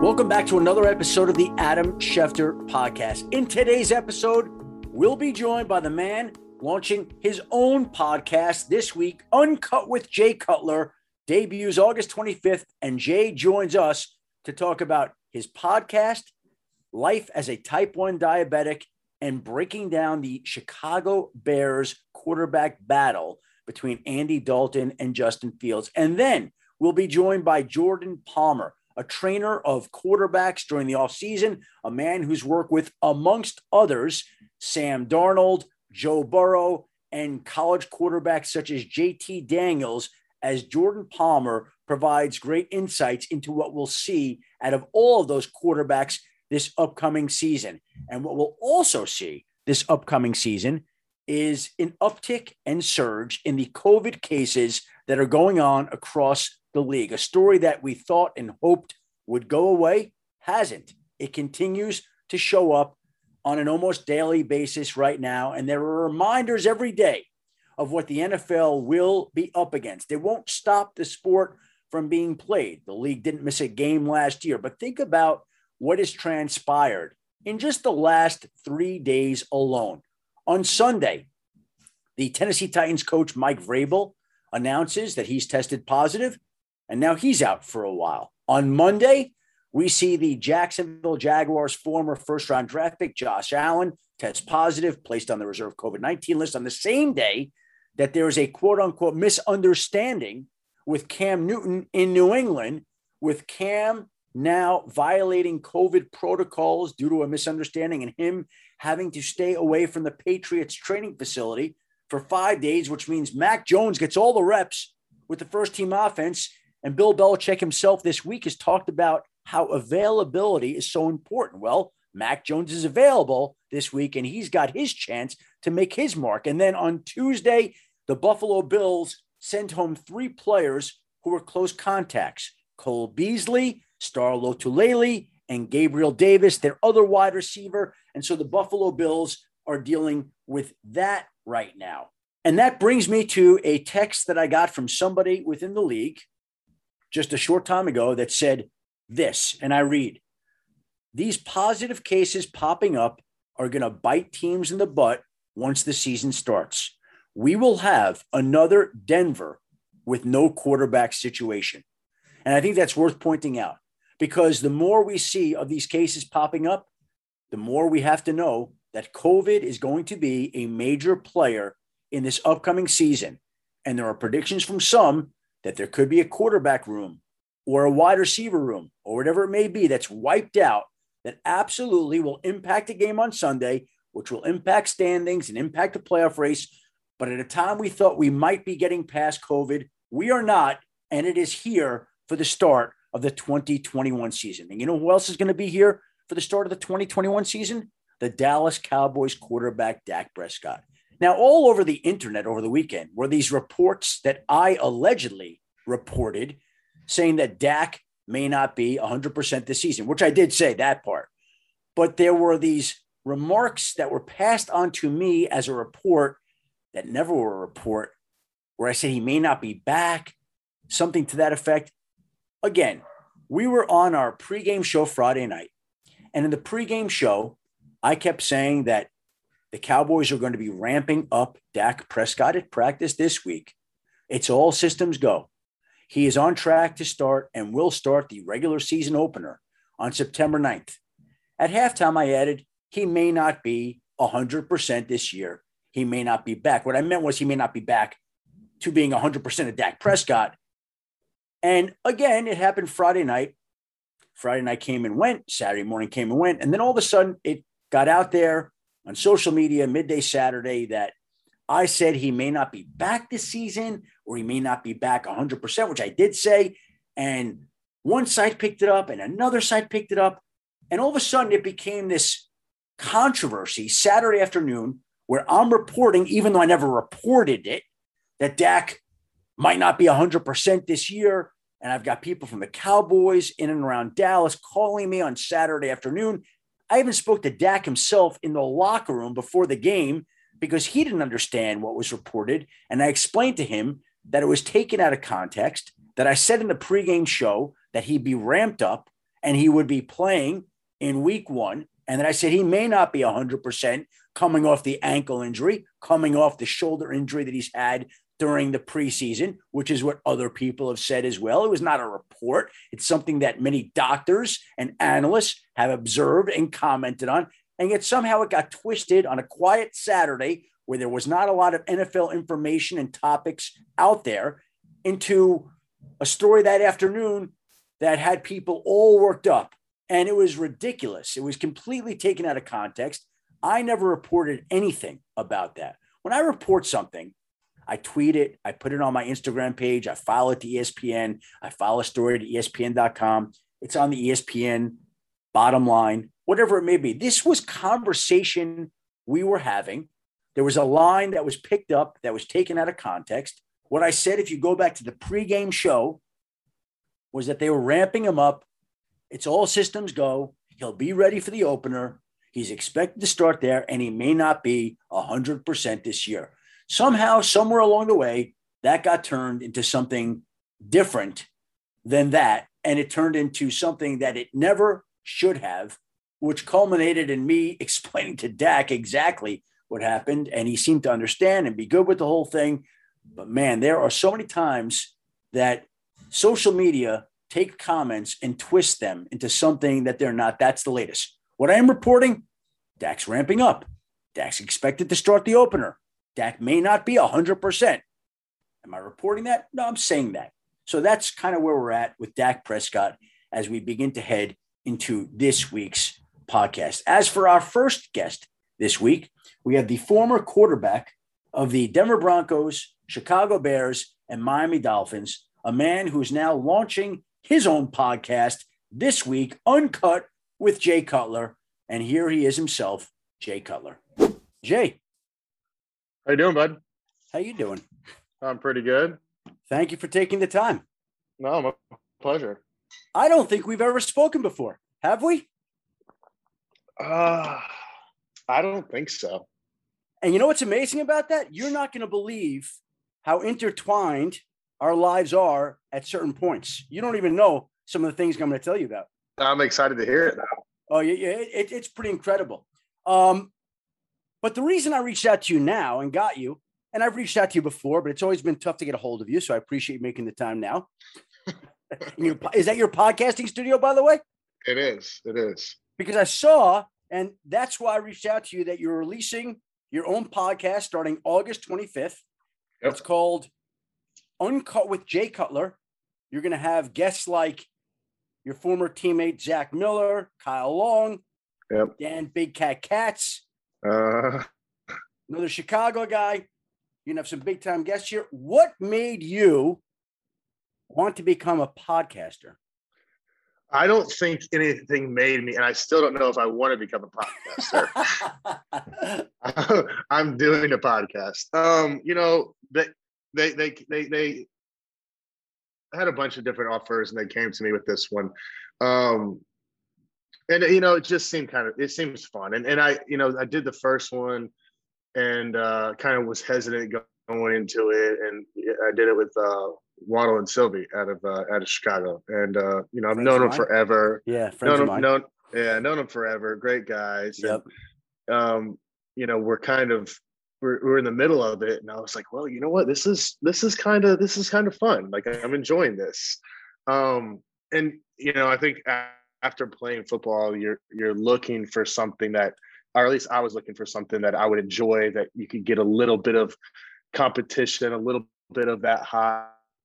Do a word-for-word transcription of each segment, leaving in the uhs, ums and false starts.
Welcome back to another episode of the Adam Schefter Podcast. In today's episode, we'll be joined by the man launching his own podcast this week, Uncut with Jay Cutler, debuts August twenty-fifth, and Jay joins us to talk about his podcast, life as a type one diabetic, and breaking down the Chicago Bears quarterback battle between Andy Dalton and Justin Fields. And then we'll be joined by Jordan Palmer, a trainer of quarterbacks during the offseason, a man who's worked with, amongst others, Sam Darnold, Joe Burrow, and college quarterbacks such as J T Daniels, as Jordan Palmer provides great insights into what we'll see out of all of those quarterbacks this upcoming season. And what we'll also see this upcoming season is an uptick and surge in the COVID cases that are going on across the league. A story that we thought and hoped would go away hasn't. It continues to show up on an almost daily basis right now. And there are reminders every day of what the N F L will be up against. It won't stop the sport from being played. The league didn't miss a game last year, but think about what has transpired in just the last three days alone. On Sunday, the Tennessee Titans coach Mike Vrabel announces that he's tested positive, and now he's out for a while. On Monday, we see the Jacksonville Jaguars' former first-round draft pick, Josh Allen, test positive, placed on the reserve COVID nineteen list on the same day that there is a quote-unquote misunderstanding with Cam Newton in New England, with Cam now violating COVID protocols due to a misunderstanding and him having to stay away from the Patriots training facility for five days, which means Mac Jones gets all the reps with the first team offense. And Bill Belichick himself this week has talked about how availability is so important. Well, Mac Jones is available this week, and he's got his chance to make his mark. And then on Tuesday, the Buffalo Bills sent home three players who were close contacts: Cole Beasley, Star Lotulelei, and Gabriel Davis, their other wide receiver. And so the Buffalo Bills are dealing with that right now. And that brings me to a text that I got from somebody within the league just a short time ago that said this, and I read, "These positive cases popping up are going to bite teams in the butt once the season starts. We will have another Denver with no quarterback situation." And I think that's worth pointing out, because the more we see of these cases popping up, the more we have to know that COVID is going to be a major player in this upcoming season. And there are predictions from some that there could be a quarterback room or a wide receiver room or whatever it may be that's wiped out, that absolutely will impact the game on Sunday, which will impact standings and impact the playoff race. But at a time we thought we might be getting past COVID, we are not, and it is here for the start of the twenty twenty-one season. And you know who else is going to be here for the start of the twenty twenty-one season? The Dallas Cowboys quarterback, Dak Prescott. Now, all over the internet over the weekend were these reports that I allegedly reported saying that Dak may not be one hundred percent this season, which I did say that part. But there were these remarks that were passed on to me as a report that never were a report, where I said he may not be back, something to that effect. Again, we were on our pregame show Friday night, and in the pregame show, I kept saying that the Cowboys are going to be ramping up Dak Prescott at practice this week. It's all systems go. He is on track to start and will start the regular season opener on September ninth. At halftime, I added, he may not be one hundred percent this year. He may not be back. What I meant was he may not be back to being one hundred percent of Dak Prescott. And again, it happened Friday night. Friday night came and went. Saturday morning came and went. And then all of a sudden, it got out there on social media midday Saturday that I said he may not be back this season, or he may not be back one hundred percent, which I did say. And one site picked it up and another site picked it up. And all of a sudden it became this controversy Saturday afternoon where I'm reporting, even though I never reported it, that Dak might not be one hundred percent this year. And I've got people from the Cowboys in and around Dallas calling me on Saturday afternoon. I even spoke to Dak himself in the locker room before the game because he didn't understand what was reported. And I explained to him that it was taken out of context, that I said in the pregame show that he'd be ramped up and he would be playing in week one. And then I said he may not be one hundred percent coming off the ankle injury, coming off the shoulder injury that he's had during the preseason, which is what other people have said as well. It was not a report. It's something that many doctors and analysts have observed and commented on. And yet somehow it got twisted on a quiet Saturday where there was not a lot of N F L information and topics out there into a story that afternoon that had people all worked up. And it was ridiculous. It was completely taken out of context. I never reported anything about that. When I report something, I tweet it, I put it on my Instagram page, I follow it to E S P N, I follow a story to E S P N dot com. It's on the E S P N bottom line, whatever it may be. This was conversation we were having. There was a line that was picked up that was taken out of context. What I said, if you go back to the pregame show, was that they were ramping him up. It's all systems go. He'll be ready for the opener. He's expected to start there, and he may not be one hundred percent this year. Somehow, somewhere along the way, that got turned into something different than that, and it turned into something that it never should have, which culminated in me explaining to Dak exactly what happened, and he seemed to understand and be good with the whole thing. But, man, there are so many times that social media take comments and twist them into something that they're not. That's the latest. What I am reporting, Dak's ramping up. Dak's expected to start the opener. Dak may not be one hundred percent. Am I reporting that? No, I'm saying that. So that's kind of where we're at with Dak Prescott as we begin to head into this week's podcast. As for our first guest this week, we have the former quarterback of the Denver Broncos, Chicago Bears, and Miami Dolphins, a man who's now launching his own podcast this week, Uncut with Jay Cutler. And here he is himself, Jay Cutler. Jay. How you doing, bud? How you doing? I'm pretty good. Thank you for taking the time. No, my pleasure. I don't think we've ever spoken before. Have we? Uh, I don't think so. And you know what's amazing about that? You're not going to believe how intertwined our lives are at certain points. You don't even know some of the things I'm going to tell you about. I'm excited to hear it now. Oh, yeah, yeah it, it's pretty incredible. Um, but the reason I reached out to you now and got you, and I've reached out to you before, but it's always been tough to get a hold of you, so I appreciate you making the time now. Is that your podcasting studio, by the way? It is. It is. Because I saw, and that's why I reached out to you, that you're releasing your own podcast starting August twenty-fifth. Yep. It's called Uncut with Jay Cutler. You're going to have guests like your former teammate, Zach Miller, Kyle Long, yep. Dan Big Cat Katz, uh, another Chicago guy. You're going to have some big time guests here. What made you want to become a podcaster? I don't think anything made me, and I still don't know if I want to become a podcaster. I'm doing a podcast. Um, you know, they, they, they, they, they had a bunch of different offers, and they came to me with this one. Um, and you know, it just seemed kind of, it seems fun. And and I, you know, I did the first one, and uh, kind of was hesitant going into it, and I did it with uh, Waddle and Sylvie out of uh, out of Chicago, and uh, you know, I've friends known them forever. Yeah, friends known of them, mine. known, yeah, known them forever. Great guys. Yep. And, um, you know, we're kind of we're we're in the middle of it, and I was like, well, you know what, this is this is kind of this is kind of fun. Like, I'm enjoying this. Um, and you know, I think after playing football, you're you're looking for something that, or at least I was looking for something that I would enjoy, that you could get a little bit of competition, a little bit of that high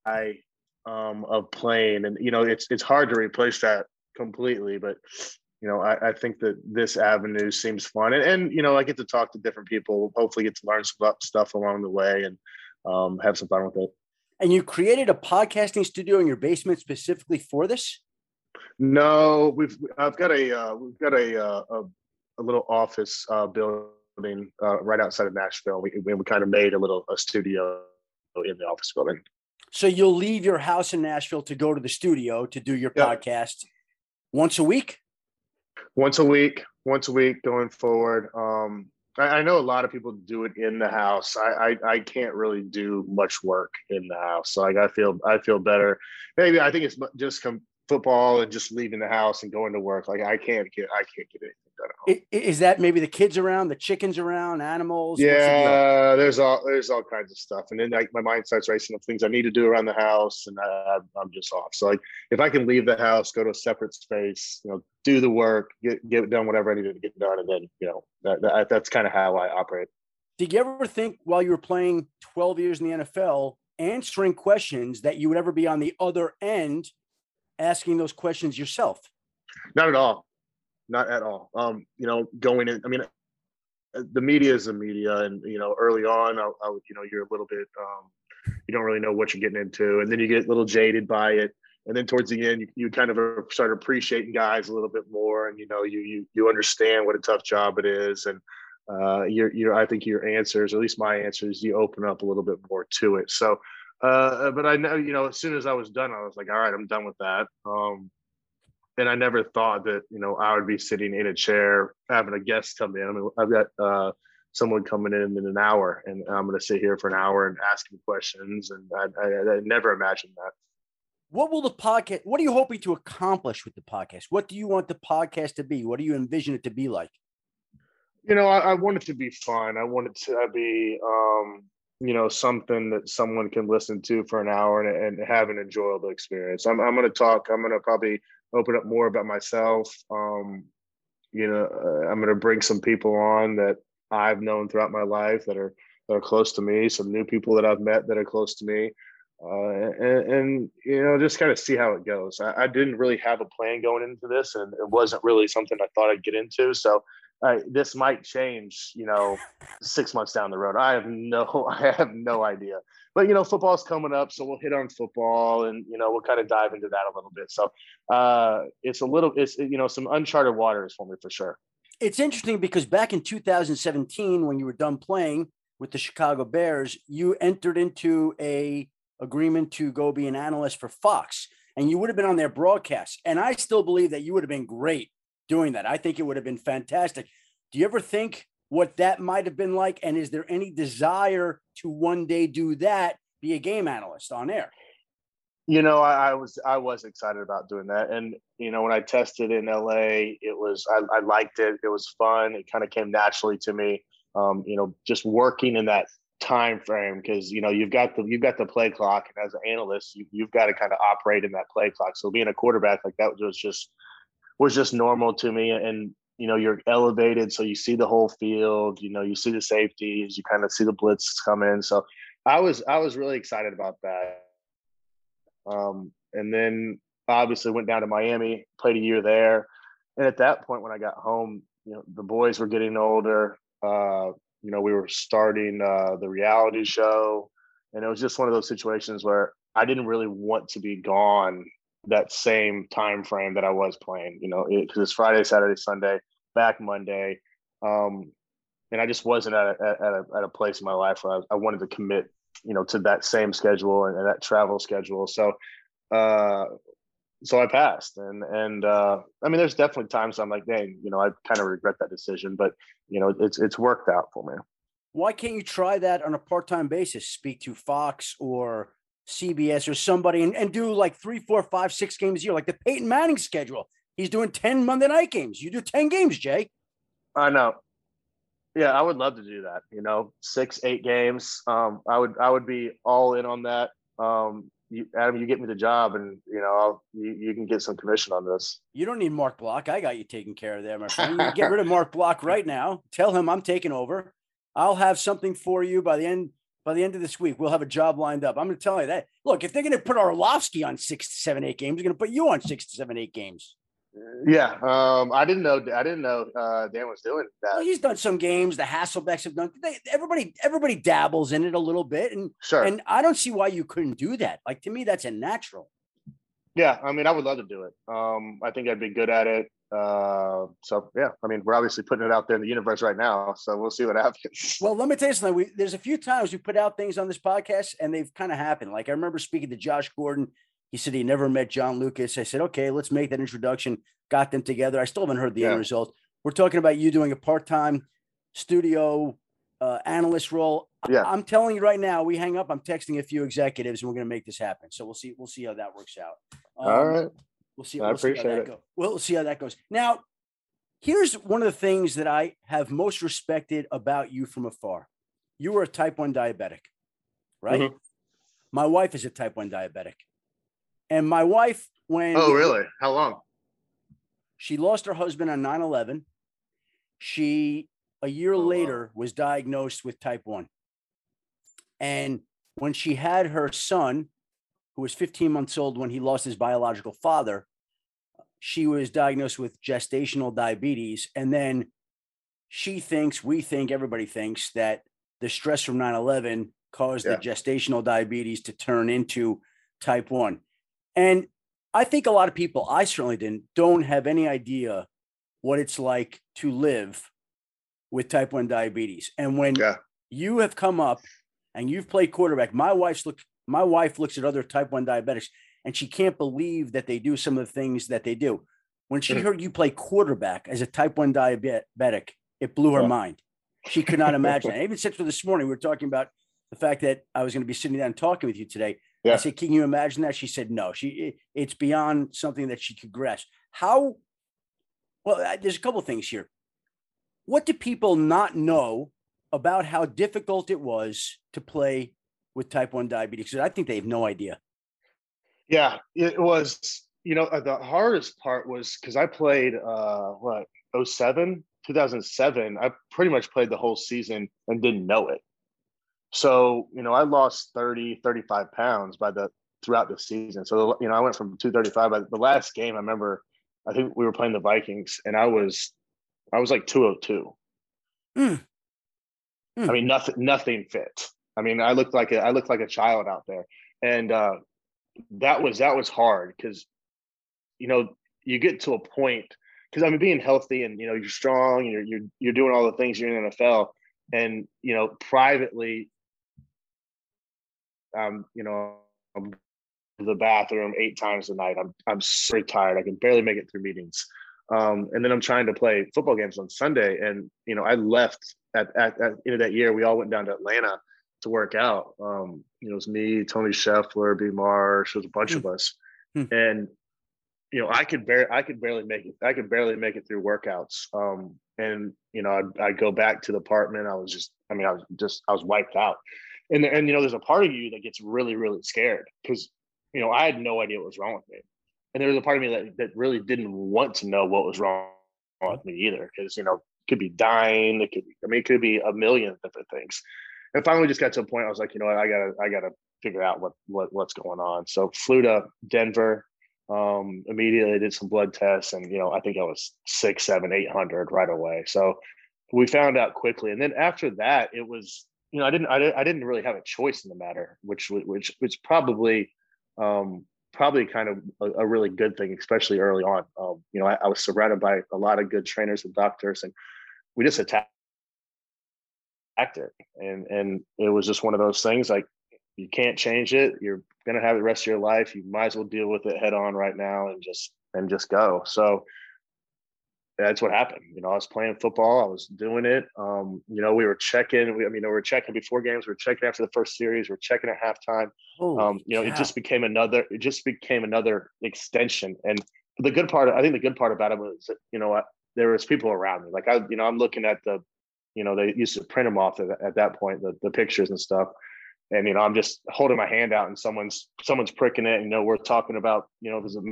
um, of playing. And, you know, it's it's hard to replace that completely, but, you know, I, I think that this avenue seems fun. And, and, you know, I get to talk to different people, hopefully get to learn some stuff along the way, and um, have some fun with it. And you created a podcasting studio in your basement specifically for this? No, we've, I've got a, uh, we've got a, uh, a, a little office uh, building uh, right outside of Nashville. We, we kind of made a little a studio in the office building. So you'll leave your house in Nashville to go to the studio to do your Yep. podcast once a week? Once a week, once a week going forward. Um, I, I know a lot of people do it in the house. I, I I can't really do much work in the house. So like I feel I feel better. Maybe I think it's just com- football and just leaving the house and going to work. Like I can't get, I can't get anything done at home. Is that maybe the kids around, the chickens around, animals? Yeah, the there's all there's all kinds of stuff, and then like my mind starts racing of things I need to do around the house, and I, I'm just off. So like if I can leave the house, go to a separate space, you know, do the work, get get done whatever I needed to get done, and then you know that, that that's kind of how I operate. Did you ever think while you were playing twelve years in the N F L, answering questions, that you would ever be on the other end asking those questions yourself? Not at all. Not at all. Um, you know, going in, I mean, the media is the media, and, you know, early on, I, I, you know, you're a little bit, um, you don't really know what you're getting into, and then you get a little jaded by it. And then towards the end, you, you kind of start appreciating guys a little bit more, and, you know, you, you, you understand what a tough job it is. And, uh, you're, you're, I think your answers, or at least my answers, you open up a little bit more to it. So, uh, but I know, you know, as soon as I was done, I was like, all right, I'm done with that. Um, and I never thought that, you know, I would be sitting in a chair having a guest come in. I mean, I've got uh, someone coming in in an hour, and I'm going to sit here for an hour and ask him questions. And I, I, I never imagined that. What will the podcast, what are you hoping to accomplish with the podcast? What do you want the podcast to be? What do you envision it to be like? You know, I, I want it to be fun. I want it to be, um, you know, something that someone can listen to for an hour and, and have an enjoyable experience. I'm, I'm going to talk, I'm going to probably open up more about myself. Um, you know, uh, I'm going to bring some people on that I've known throughout my life that are, that are close to me, some new people that I've met that are close to me. Uh, and, and, you know, just kind of see how it goes. I, I didn't really have a plan going into this, and it wasn't really something I thought I'd get into. So uh, this might change, you know, six months down the road. I have no, I have no idea. But, you know, football's coming up, so we'll hit on football, and, you know, we'll kind of dive into that a little bit. So uh, it's a little, it's, you know, some uncharted waters for me for sure. It's interesting because back in two thousand seventeen, when you were done playing with the Chicago Bears, you entered into a agreement to go be an analyst for Fox, and you would have been on their broadcast. And I still believe that you would have been great doing that. I think it would have been fantastic. Do you ever think what that might have been like? And is there any desire to one day do that, be a game analyst on air? You know, I, I was I was excited about doing that. And, you know, when I tested in L A, it was I, I liked it. It was fun. It kind of came naturally to me. Um, you know, just working in that time frame, because, you know, you've got the you've got the play clock, and as an analyst, you, you've got to kind of operate in that play clock. So being a quarterback like that was just was just normal to me. And, you know, you're elevated, so you see the whole field, you know, you see the safeties, you kind of see the blitz come in. So I was I was really excited about that. Um, and then obviously went down to Miami, played a year there. And at that point, when I got home, you know, the boys were getting older. Uh, you know, we were starting uh, the reality show, and it was just one of those situations where I didn't really want to be gone that same time frame that I was playing, you know, because it, it's Friday, Saturday, Sunday, back Monday. Um, and I just wasn't at a, at a, at a place in my life where I, I wanted to commit, you know, to that same schedule and, and that travel schedule. So, uh, so I passed. And, and, uh, I mean, there's definitely times I'm like, dang, you know, I kind of regret that decision, but, you know, it's, it's worked out for me. Why can't you try that on a part-time basis? Speak to Fox or C B S or somebody and, and do like three, four, five, six games a year, like the Peyton Manning schedule. He's doing ten Monday night games. You do ten games, Jay. I know. Yeah, I would love to do that. You know, six, eight games. Um, I would, I would be all in on that. Um, you, Adam, you get me the job, and you know, I'll, you, you can get some commission on this. You don't need Mark Block. I got you taken care of there, my friend. You get rid of Mark Block right now. Tell him I'm taking over. I'll have something for you by the end. By the end of this week, we'll have a job lined up. I'm going to tell you that. Look, if they're going to put Orlovsky on six, seven, eight games, they're going to put you on six, seven, eight games. Yeah, um, I didn't know. I didn't know uh, Dan was doing that. Well, he's done some games. The Hasselbecks have done. They, everybody, everybody dabbles in it a little bit, and sure. And I don't see why you couldn't do that. Like, to me, that's a natural. Yeah, I mean, I would love to do it. Um, I think I'd be good at it. Uh, so yeah, I mean, we're obviously putting it out there in the universe right now, so we'll see what happens. Well, let me tell you something. We, there's a few times we put out things on this podcast, and they've kind of happened. Like, I remember speaking to Josh Gordon. He said he never met John Lucas. I said, okay, let's make that introduction. Got them together. I still haven't heard the yeah. end result. We're talking about you doing a part-time studio uh, analyst role. Yeah. I'm telling you right now, we hang up. I'm texting a few executives, and we're going to make this happen. So we'll see. We'll see how that works out. Um, All right. We'll see. I We'll see how appreciate that it. goes. We'll see how that goes. Now, here's one of the things that I have most respected about you from afar. You were a type one diabetic, right? Mhm. My wife is a type one diabetic. And my wife, when Oh, really? How long? she lost her husband on nine eleven, she, a year Oh, wow. later, was diagnosed with type one. And when she had her son, who was fifteen months old when he lost his biological father, she was diagnosed with gestational diabetes. And then she thinks, we think, everybody thinks that the stress from nine eleven caused Yeah. the gestational diabetes to turn into type one. And I think a lot of people, I certainly didn't, don't have any idea what it's like to live with type one diabetes. And when Yeah. you have come up and you've played quarterback, my wife's look, my wife looks at other type one diabetics and she can't believe that they do some of the things that they do. When she Mhm. heard you play quarterback as a type one diabetic, it blew her Yeah. mind. She could not imagine it. Even since this morning, we were talking about the fact that I was going to be sitting down and talking with you today. I Yeah. said, can you imagine that? She said, no, she, it, it's beyond something that she could grasp. How, well, I- there's a couple of things here. What do people not know about how difficult it was to play with type one diabetes? Because I think they have no idea. Yeah, it was, you know, uh, the hardest part was because I played, uh, what, oh seven, two thousand seven. I pretty much played the whole season and didn't know it. So, you know, I lost thirty, thirty-five pounds by the throughout the season. So, you know, I went from two thirty-five by the last game. I remember, I think we were playing the Vikings and I was, I was like two oh two. Mm. I Mm. mean, nothing, nothing fit. I mean, I looked like a, I looked like a child out there. And, uh, that was, that was hard because, you know, you get to a point because I mean, being healthy and, you know, you're strong and you're, you're, you're doing all the things you're in the N F L and, you know, privately, um, you know, I'm in the bathroom eight times a night. I'm, I'm so tired. I can barely make it through meetings. Um, and then I'm trying to play football games on Sunday. And, you know, I left at, at, at the end of that year, we all went down to Atlanta to work out. Um, you know, it was me, Tony Scheffler, B. Marsh, it was a bunch Mm. of us. Mm. And, you know, I could barely, I could barely make it. I could barely make it through workouts. Um, and you know, I'd, I'd go back to the apartment. I was just, I mean, I was just, I was wiped out. And and you know, there's a part of you that gets really, really scared because, you know, I had no idea what was wrong with me, and there was a part of me that that really didn't want to know what was wrong with me either, because you know, it could be dying. It could, be, I mean, it could be a million different things. And finally, just got to a point. I was like, you know what, I gotta, I gotta figure out what what what's going on. So flew to Denver. Um, immediately did some blood tests, and you know, I think I was six, seven, eight hundred right away. So we found out quickly, and then after that, it was, you know, I didn't, I didn't, I didn't really have a choice in the matter, which, which, which probably, um, probably kind of a, a really good thing, especially early on. Um, you know, I, I was surrounded by a lot of good trainers and doctors, and we just attacked it, and and it was just one of those things like, you can't change it. You're going to have it the rest of your life. You might as well deal with it head on right now and just, and just go. So that's what happened. You know, I was playing football. I was doing it. Um, you know, we were checking. We, I mean, we were checking before games. We were checking after the first series. We were checking at halftime. Um, you know, cow. it just became another, it just became another extension. And the good part, I think the good part about it was that, you know what, there was people around me. Like I, you know, I'm looking at the, you know, they used to print them off at, at that point, the, the pictures and stuff. And, you know, I'm just holding my hand out and someone's, someone's pricking it. And, you know, we're talking about, you know, there's a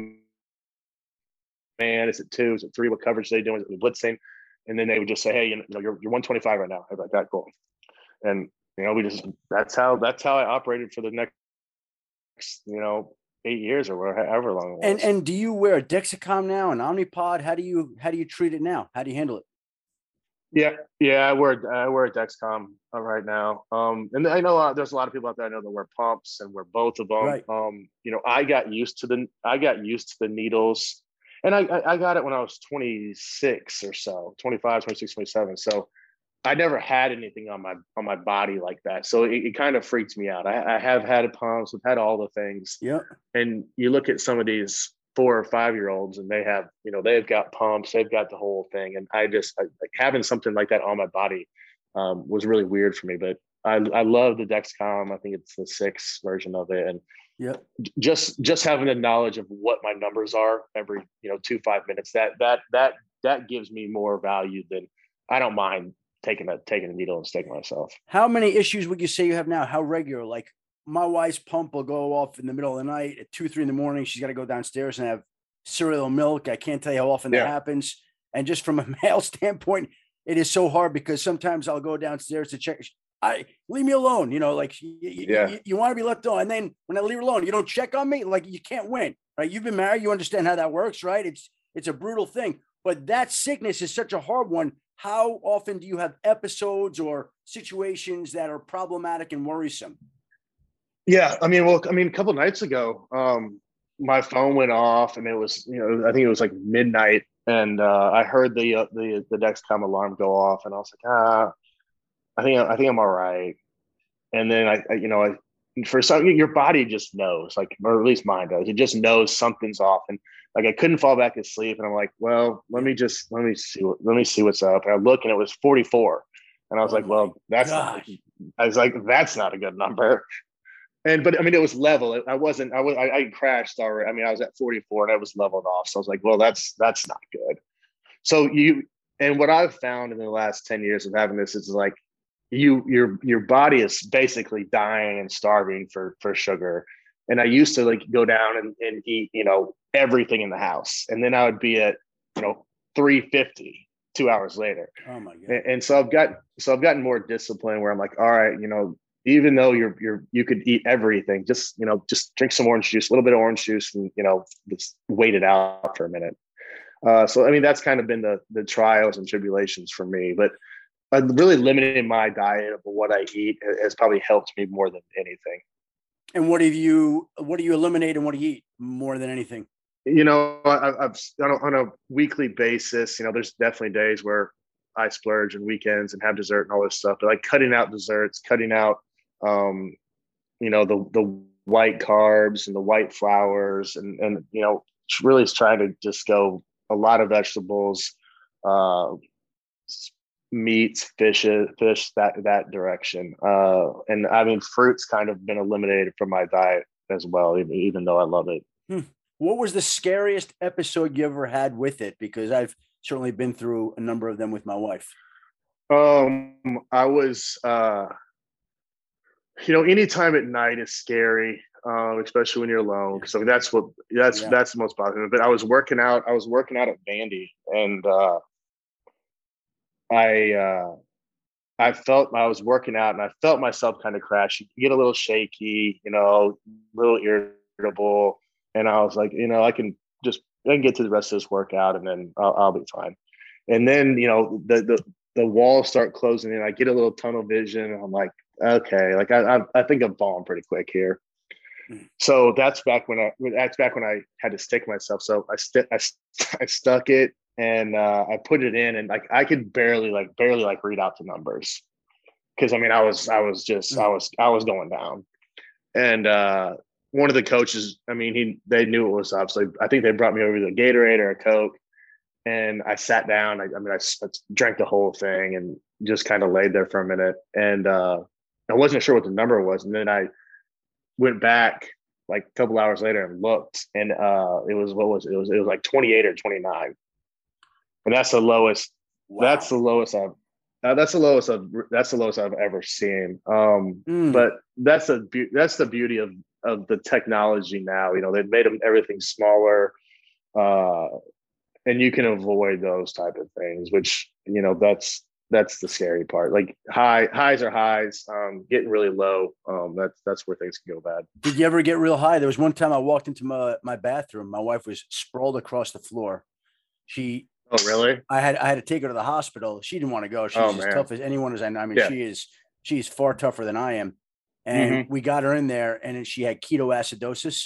man, is it two, is it three, what coverage are they doing, is it blitzing? And then they would just say, hey, you know, you're, you're one twenty-five right now. I'd be like, that cool. And, you know, we just, that's how, that's how I operated for the next, you know, eight years or however long it was. And, and do you wear a Dexcom now, an Omnipod? How do you, how do you treat it now? How do you handle it? Yeah, yeah, I wear I wear a Dexcom right now, um, and I know uh, there's a lot of people out there I know that wear pumps and wear both of them. Right. Um, you know, I got used to the I got used to the needles, and I I got it when I was twenty-six or so, twenty-five, twenty-six, twenty-seven. So I never had anything on my on my body like that, so it, it kind of freaks me out. I, I have had pumps, I've had all the things. Yeah. And you look at some of these four or five year olds and they have, you know, they've got pumps, they've got the whole thing. And I just I, like having something like that on my body um, was really weird for me. But I I love the Dexcom. I think it's the six version of it, and yeah, just just having the knowledge of what my numbers are every you know two five minutes that that that that gives me more value than I don't mind taking a taking a needle and sticking myself. How many issues would you say you have now? How regular? Like my wife's pump will go off in the middle of the night at two, three in the morning. She's got to go downstairs and have cereal and milk. I can't tell you how often that Yeah. happens. And just from a male standpoint, it is so hard because sometimes I'll go downstairs to check. I leave me alone. You know, like you, Yeah. you, you want to be left alone. And then when I leave her alone, you don't check on me. Like you can't win, right? You've been married. You understand how that works, right? It's, it's a brutal thing, but that sickness is such a hard one. How often do you have episodes or situations that are problematic and worrisome? Yeah, I mean, well, I mean, a couple nights ago, um, my phone went off, and it was, you know, I think it was like midnight, and uh, I heard the uh, the the Dexcom alarm go off, and I was like, ah, I think I think I'm all right. And then I, I you know, I, for some, your body just knows, like, or at least mine does. It just knows something's off, and like I couldn't fall back asleep, and I'm like, well, let me just let me see what let me see what's up. And I look, and it was forty-four, and I was Oh like, well, that's not, I was like, that's not a good number. And, but I mean, it was level. I wasn't, I was, I, I crashed already. I mean, I was at forty-four and I was leveled off. So I was like, well, that's, that's not good. So you, and what I've found in the last ten years of having this is like, you, your, your body is basically dying and starving for, for sugar. And I used to like go down and, and eat, you know, everything in the house. And then I would be at, you know, three fifty two hours later. Oh my God. And, and so I've got, so I've gotten more disciplined where I'm like, all right, you know, even though you're you're you could eat everything, just you know, just drink some orange juice, a little bit of orange juice, and you know, just wait it out for a minute. Uh, so I mean, that's kind of been the the trials and tribulations for me. But uh, really limiting my diet of what I eat has probably helped me more than anything. And what have you what do you eliminate and what do you eat more than anything? You know, I, I've on a, on a weekly basis. You know, there's definitely days where I splurge and weekends and have dessert and all this stuff. But like cutting out desserts, cutting out um, you know, the, the white carbs and the white flours and, and, you know, really trying to just go a lot of vegetables, uh, meats, fish, fish, that, that direction. Uh, and I mean, fruit's kind of been eliminated from my diet as well, even, even though I love it. Hmm. What was the scariest episode you ever had with it? Because I've certainly been through a number of them with my wife. Um, I was, uh, you know, any time at night is scary, uh, especially when you're alone. So that's what that's yeah. that's the most positive. But I was working out. I was working out at Vandy, and uh, I uh, I felt I was working out, and I felt myself kind of crash. You get a little shaky, you know, a little irritable, and I was like, you know, I can just I can get to the rest of this workout, and then I'll, I'll be fine. And then you know the the the walls start closing in. I get a little tunnel vision, and I'm like, okay, like I, I, I think I'm falling pretty quick here. Mm. So that's back when I, that's back when I had to stick myself. So I, st- I, st- I stuck it and uh, I put it in and like, I could barely like, barely like read out the numbers. Cause I mean, I was, I was just, mm. I was, I was going down. And uh, one of the coaches, I mean, he, they knew it was up. So I think they brought me over to a Gatorade or a Coke. And I sat down. I, I mean, I, I drank the whole thing and just kind of laid there for a minute. And uh, I wasn't sure what the number was. And then I went back like a couple hours later and looked, and uh, it was what was it? it was it was like twenty-eight or twenty-nine, and that's the lowest. Wow. That's the lowest I've. Uh, that's the lowest I've. That's the lowest I've ever seen. Um, mm. But that's the be- that's the beauty of of the technology now. You know, they've made them everything smaller. Uh, And you can avoid those type of things, which, you know, that's, that's the scary part. Like high highs are highs, um, getting really low. Um, that's, that's where things can go bad. Did you ever get real high? There was one time I walked into my, my bathroom. My wife was sprawled across the floor. She, oh, really? I had, I had to take her to the hospital. She didn't want to go. She's oh, as man. tough as anyone as I know. I mean, yeah. she is, she's far tougher than I am. And mm-hmm. we got her in there and she had ketoacidosis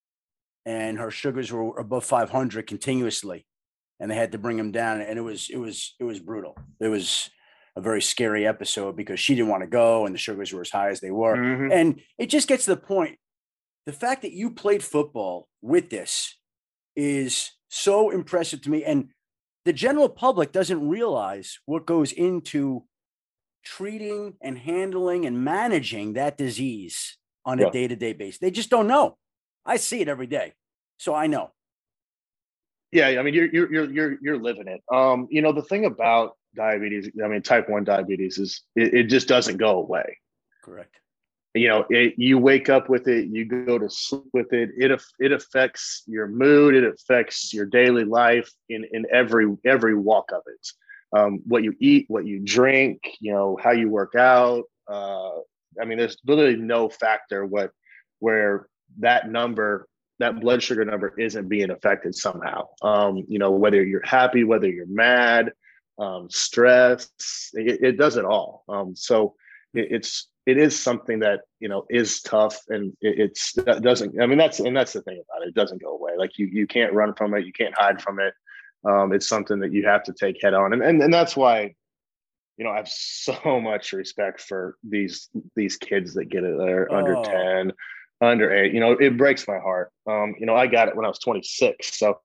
and her sugars were above five hundred continuously. And they had to bring him down. And it was, it was, it was brutal. It was a very scary episode because she didn't want to go and the sugars were as high as they were. Mm-hmm. And it just gets to the point. The fact that you played football with this is so impressive to me. And the general public doesn't realize what goes into treating and handling and managing that disease on a Yeah. day-to-day basis. They just don't know. I see it every day, so I know. Yeah, I mean, you're you're you're you're you're living it. Um, you know, the thing about diabetes, I mean, type one diabetes is it, it just doesn't go away. Correct. You know, it, you wake up with it, you go to sleep with it. It it affects your mood. It affects your daily life in in every every walk of it. Um, what you eat, what you drink, you know, how you work out. Uh, I mean, there's literally no factor what where that number, that blood sugar number isn't being affected somehow. Um, you know, whether you're happy, whether you're mad, um, stress, it, it does it all. Um, so it, it's it is something that, you know, is tough, and it, it's that doesn't. I mean, that's and that's the thing about it. It doesn't go away. Like you you can't run from it. You can't hide from it. Um, it's something that you have to take head on, and and and that's why, you know, I have so much respect for these these kids that get it. They're Oh. under ten, under eight. You know, it breaks my heart. Um, you know, I got it when I was twenty-six, so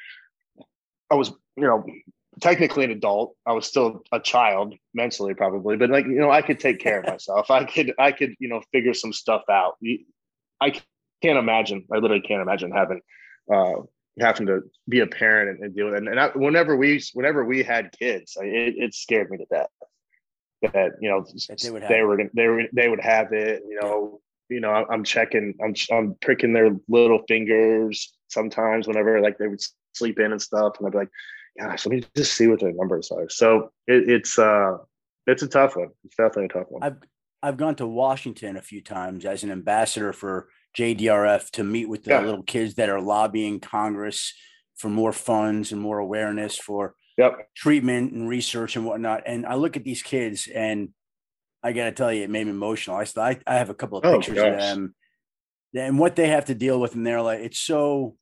I was, you know, technically an adult. I was still a child mentally, probably, but like, you know, I could take care of myself. I could, I could, you know, figure some stuff out. I can't imagine. I literally can't imagine having, uh, having to be a parent and, and deal with it. And, and I, whenever we, whenever we had kids, I, it, it scared me to death that, you know, That they would have they it. were, they were, they would have it, you know, you know, I'm checking, I'm, I'm pricking their little fingers sometimes whenever like they would sleep in and stuff. And I'd be like, gosh, let me just see what their numbers are. So it, it's, uh, it's a tough one. It's definitely a tough one. I've, I've gone to Washington a few times as an ambassador for J D R F to meet with the Yeah. little kids that are lobbying Congress for more funds and more awareness for Yep. treatment and research and whatnot. And I look at these kids, and I got to tell you, it made me emotional. I, I, I have a couple of Oh, pictures of gosh. them and what they have to deal with in their life. It's so,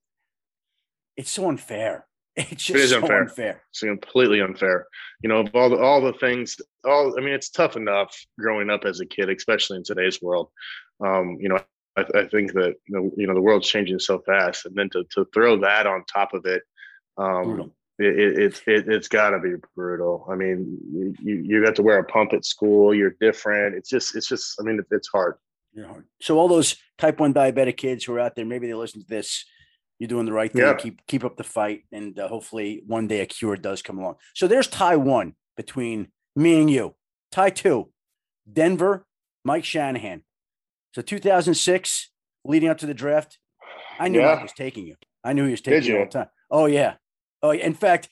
it's so unfair. It's just It is so unfair. unfair. It's completely unfair. You know, of all the, all the things, all, I mean, it's tough enough growing up as a kid, especially in today's world. Um, you know, I, I think that, you know, you know, the world's changing so fast, and then to, to throw that on top of it, um, Brutal. it, it, it, it, it's gotta be brutal. I mean, you, you got to wear a pump at school. You're different. It's just, it's just, I mean, it, it's hard. You know, so all those type one diabetic kids who are out there, maybe they listen to this. You're doing the right thing. Yeah. Keep keep up the fight, and uh, hopefully one day a cure does come along. So there's tie one between me and you. Tie two, Denver, Mike Shanahan. So two thousand six, leading up to the draft, I knew Yeah. Mike was taking you. I knew he was taking Did you all you? the time. Oh yeah, oh yeah. In fact,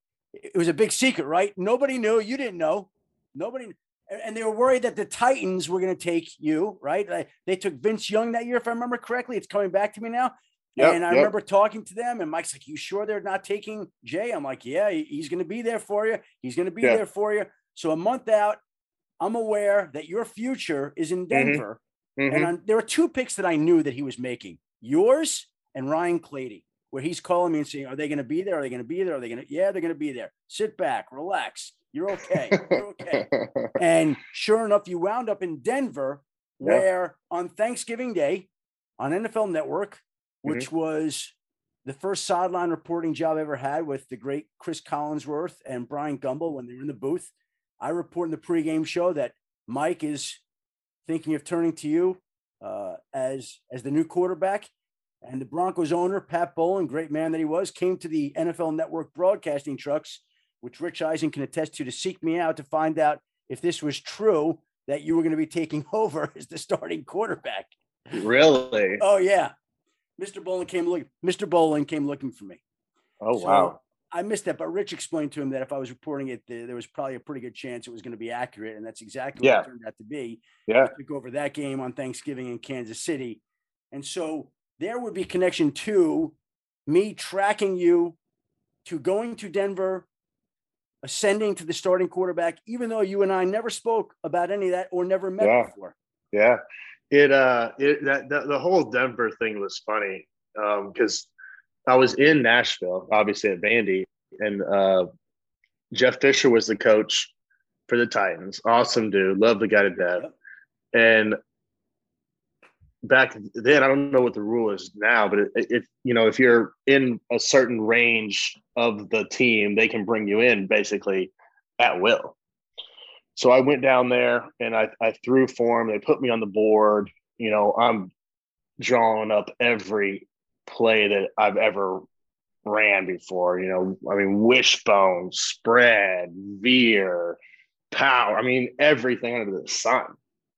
it was a big secret, right? Nobody knew. You didn't know. Nobody. And they were worried that the Titans were going to take you, right? Like, they took Vince Young that year, if I remember correctly. It's coming back to me now. Yep, and I yep. remember talking to them, and Mike's like, "You sure they're not taking Jay?" I'm like, "Yeah, he's going to be there for you. He's going to be Yeah. there for you." So a month out, I'm aware that your future is in Denver. Mhm. And on, there were two picks that I knew that he was making, yours and Ryan Clady, where he's calling me and saying, "Are they going to be there? Are they going to be there? Are they going to?" "Yeah, they're going to be there. Sit back, relax. You're okay. You're okay." And sure enough, you wound up in Denver, where on Thanksgiving Day on N F L Network, which mm-hmm. was the first sideline reporting job I ever had with the great Chris Collinsworth and Brian Gumbel when they were in the booth, I report in the pregame show that Mike is thinking of turning to you uh, as, as the new quarterback. And the Broncos owner, Pat Bowlen, great man that he was, came to the N F L Network broadcasting trucks, which Rich Eisen can attest to, to seek me out to find out if this was true, that you were going to be taking over as the starting quarterback. Really? Oh, yeah. Mister Bowlen came looking. Mister Bowlen came looking for me. Oh, so wow. I missed that, but Rich explained to him that if I was reporting it, there was probably a pretty good chance it was going to be accurate, and that's exactly Yeah. what it turned out to be. Yeah. I took over that game on Thanksgiving in Kansas City, and so there would be connection to me tracking you to going to Denver, ascending to the starting quarterback, even though you and I never spoke about any of that or never met Yeah. before. Yeah. It uh it that, that the whole Denver thing was funny um because I was in Nashville, obviously at Vandy, and uh Jeff Fisher was the coach for the Titans. Awesome dude, love the guy to death. Yep. And back then, I don't know what the rule is now, but if you know if you're in a certain range of the team, they can bring you in basically at will. so I went down there and I, I threw for them. They put me on the board. You know, I'm drawing up every play that I've ever ran before. You know, I mean, wishbone, spread, veer, power. I mean, everything under the sun.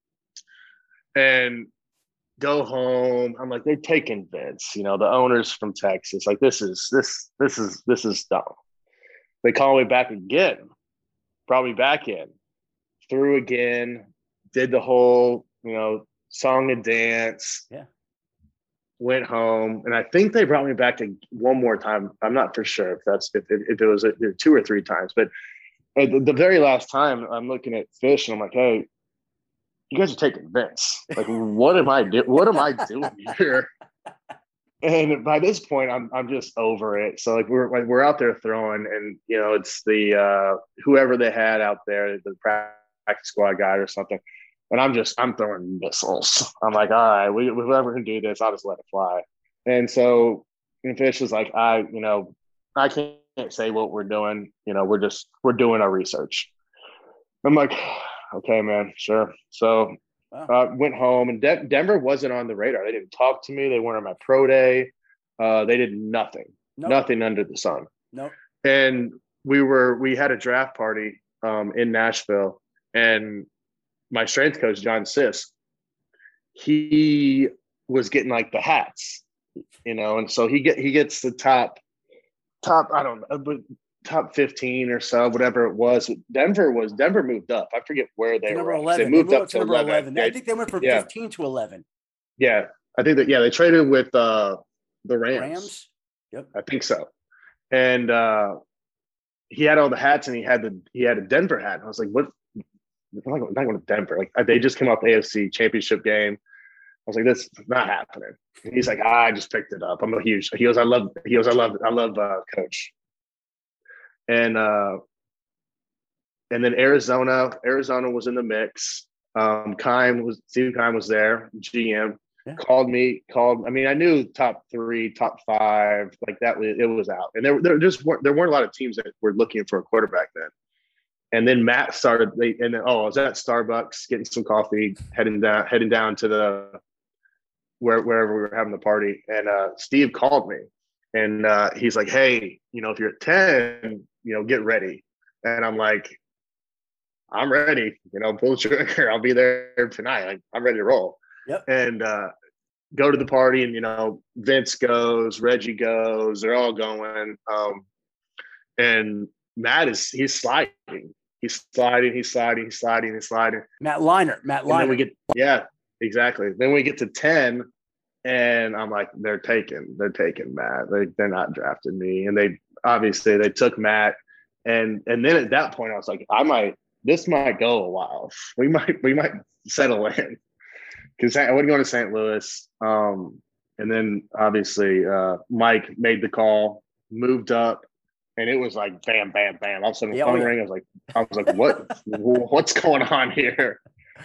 And go home. I'm like, they're taking Vince, you know, the owners from Texas. Like, this is this this is this is dumb. They call me back again, brought me back in, threw again, did the whole, you know, song and dance. Yeah. Went home, and I think they brought me back to one more time. I'm not for sure if that's if, if it was a, two or three times, but the, the very last time I'm looking at Fish, and I'm like, hey, you guys are taking Vince. Like, what am I do? What am I doing here? And by this point, I'm I'm just over it. So like we're we're out there throwing, and you know it's the uh, whoever they had out there, the practice squad guy or something. And I'm just, I'm throwing missiles. I'm like, all right, we, whoever can do this, I'll just let it fly. And so and Fish was like, I, you know, I can't say what we're doing. You know, we're just, we're doing our research. I'm like, okay, man, sure. So wow. uh, went home, and De- Denver wasn't on the radar. They didn't talk to me. They weren't on my pro day. Uh, they did nothing, nope. nothing under the sun. Nope. And we were, we had a draft party um, in Nashville, and my strength coach, John Sisk, he was getting like the hats, you know, and so he get he gets the top, top I don't know, but top fifteen or so, whatever it was. Denver was Denver moved up. I forget where they number were. eleven. They moved, they moved up, up to, to number eleven. eleven. I think they went from yeah. fifteen to eleven. Yeah, I think that. Yeah, they traded with uh, the Rams. Rams. Yep, I think so. And uh, he had all the hats, and he had the he had a Denver hat. And I was like, what? I'm not, not going to Denver. Like they just came off the A F C Championship game. I was like, "This is not happening." And he's like, ah, "I just picked it up. I'm a huge." He goes, "I love." He goes, "I love. I love uh, Coach." And uh, and then Arizona. Arizona was in the mix. Um, Keim was Steve Keim was there. G M yeah. called me. Called. I mean, I knew top three, top five, like that. It was out, and there there just weren't there weren't a lot of teams that were looking for a quarterback then. And then Matt started, and then, oh, I was at Starbucks getting some coffee, heading down, heading down to the where wherever we were having the party. And uh, Steve called me, and uh, he's like, "Hey, you know, if you're at ten, you know, get ready." And I'm like, "I'm ready. You know, pull the trigger. I'll be there tonight. Like, I'm ready to roll." Yep. And uh, go to the party, and you know, Vince goes, Reggie goes, they're all going, um, and Matt is he's sliding. He's sliding, he's sliding, he's sliding, he's sliding. Matt Leinart, Matt Leinart. And then we get, yeah, exactly. Then we get to ten, and I'm like, they're taking, they're taking Matt. They, they're not drafting me. And they obviously they took Matt. And and then at that point, I was like, I might, this might go a while. We might, we might settle in. Because I wouldn't go to Saint Louis. Um, and then obviously uh, Mike made the call, moved up. And it was like bam, bam, bam. All of a sudden, the phone rang. I was like, I was like, what? What's going on here?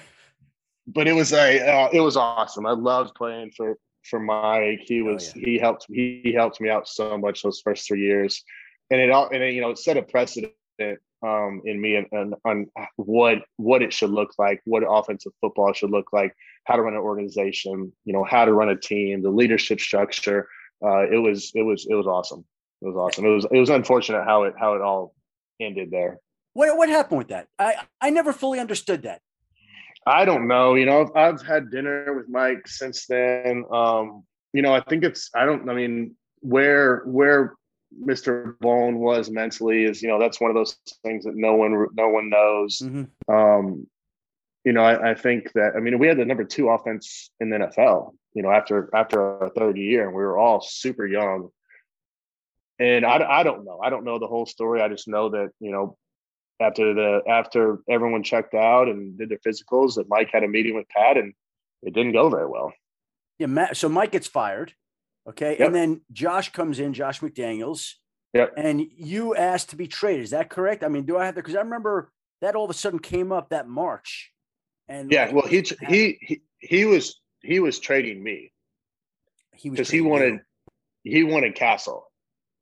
But it was a, uh, it was awesome. I loved playing for for Mike. He was, oh, yeah. he helped he, he helped me out so much those first three years, and it all and it, you know it set a precedent um, in me and, and on what what it should look like, what offensive football should look like, how to run an organization, you know, how to run a team, the leadership structure. Uh, it was it was it was awesome. It was awesome. It was it was unfortunate how it how it all ended there. What what happened with that? I, I never fully understood that. I don't know. You know, I've had dinner with Mike since then. Um, you know, I think it's I don't I mean where where Mister Bone was mentally is, you know, that's one of those things that no one no one knows. Mm-hmm. Um, you know, I, I think that I mean we had the number two offense in the N F L, you know, after after our third year, and we were all super young. And I, I don't know. I don't know the whole story. I just know that, you know, after the after everyone checked out and did their physicals, that Mike had a meeting with Pat, and it didn't go very well. Yeah, Matt, so Mike gets fired, okay, yep. And then Josh comes in, Josh McDaniels, yep. And you asked to be traded. Is that correct? I mean, do I have to? Because I remember that all of a sudden came up that March, and yeah, well, he he he he was he was trading me. He was because he wanted you. he wanted Castle.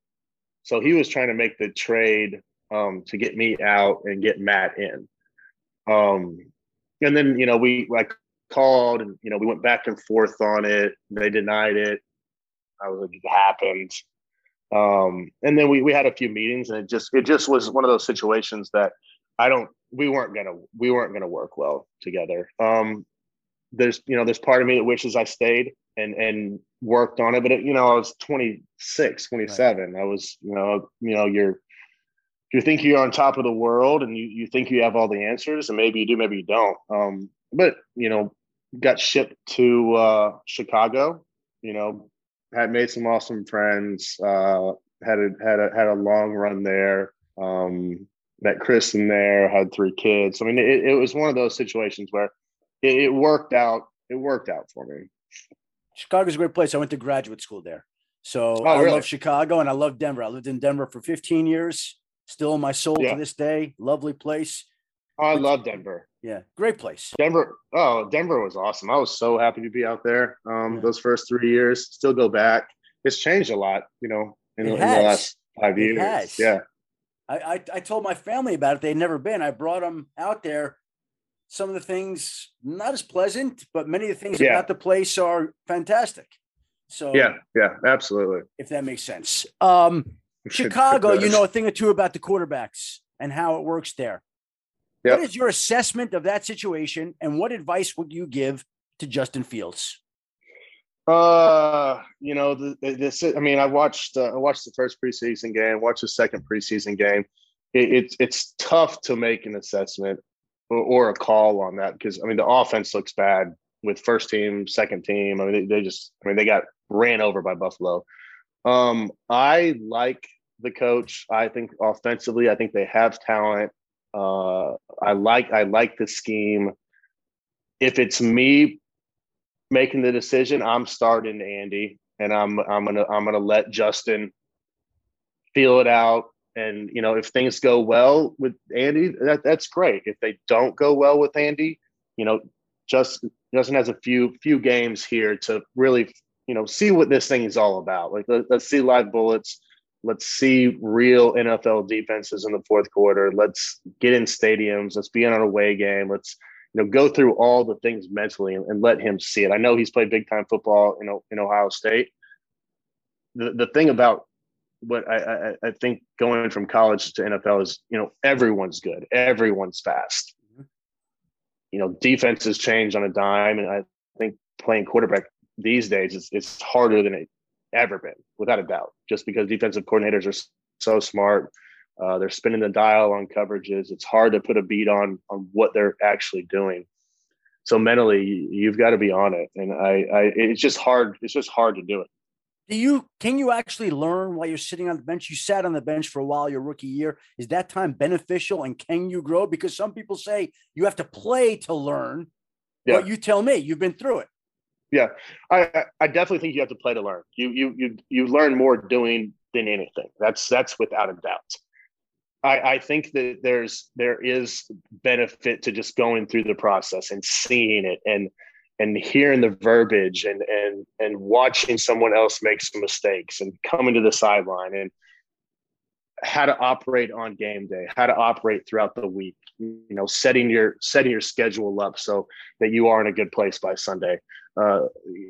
So he was trying to make the trade um, to get me out and get Matt in. Um, and then, you know, we like called and, you know, we went back and forth on it. They denied it. I was like, it happened. Um, and then we, we had a few meetings, and it just, it just was one of those situations that I don't, we weren't going to, we weren't going to work well together. Um, there's, you know, there's part of me that wishes I stayed and, and worked on it, but it, you know, I was twenty-six, twenty-seven. Right. I was, you know, you know, you're, you think you're on top of the world and you, you think you have all the answers, and maybe you do, maybe you don't. Um, but, you know, got shipped to uh, Chicago, you know, had made some awesome friends, uh, had a, had a, had a long run there. Um, met Kristen there, had three kids. I mean, it, it was one of those situations where it, it worked out. It worked out for me. Chicago's a great place. I went to graduate school there. So oh, I really? love Chicago and I love Denver. I lived in Denver for fifteen years, still in my soul yeah. to this day. Lovely place. Oh, I love Denver. Yeah, great place. Denver. Oh, Denver was awesome. I was so happy to be out there. Um, yeah. Those first three years, still go back. It's changed a lot, you know, in, in the last five years. It has. Yeah. I, I I told my family about it. They'd never been. I brought them out there. Some of the things not as pleasant, but many of the things yeah. about the place are fantastic. So yeah, yeah, absolutely. If that makes sense. Um, Chicago, you know a thing or two about the quarterbacks and how it works there. Yep. What is your assessment of that situation, and what advice would you give to Justin Fields? Uh, you know, the, this. I mean, I watched. Uh, I watched the first preseason game. Watched the second preseason game. It, it's it's tough to make an assessment or, or a call on that because I mean the offense looks bad with first team, second team. I mean they, they just. I mean they got ran over by Buffalo. Um, I like the coach. I think offensively, I think they have talent. Uh, I like I like the scheme. If it's me making the decision, I'm starting Andy, and I'm I'm gonna I'm gonna let Justin feel it out. And you know, if things go well with Andy, that that's great. If they don't go well with Andy, you know, Justin Justin has a few few games here to really you know see what this thing is all about. Like let, let's see live bullets. Let's see real N F L defenses in the fourth quarter. Let's get in stadiums. Let's be in an away game. Let's, you know, go through all the things mentally and, and let him see it. I know he's played big time football, you know, in Ohio State. The the thing about what I, I, I think going from college to N F L is, you know, everyone's good. Everyone's fast. You know, defenses change on a dime. And I think playing quarterback these days is it's harder than it ever been, without a doubt, just because defensive coordinators are so smart. Uh, they're spinning the dial on coverages. It's hard to put a beat on on what they're actually doing. So mentally, you've got to be on it, and I, I, it's just hard. It's just hard to do it. Do you can you actually learn while you're sitting on the bench? You sat on the bench for a while your rookie year. Is that time beneficial, and can you grow? Because some people say you have to play to learn. Yeah. But you tell me, you've been through it. Yeah, I I definitely think you have to play to learn. You you you you learn more doing than anything. That's that's without a doubt. I I think that there's there is benefit to just going through the process and seeing it and and hearing the verbiage and and and watching someone else make some mistakes and coming to the sideline and how to operate on game day, how to operate throughout the week. You know, setting your setting your schedule up so that you are in a good place by Sunday. Uh,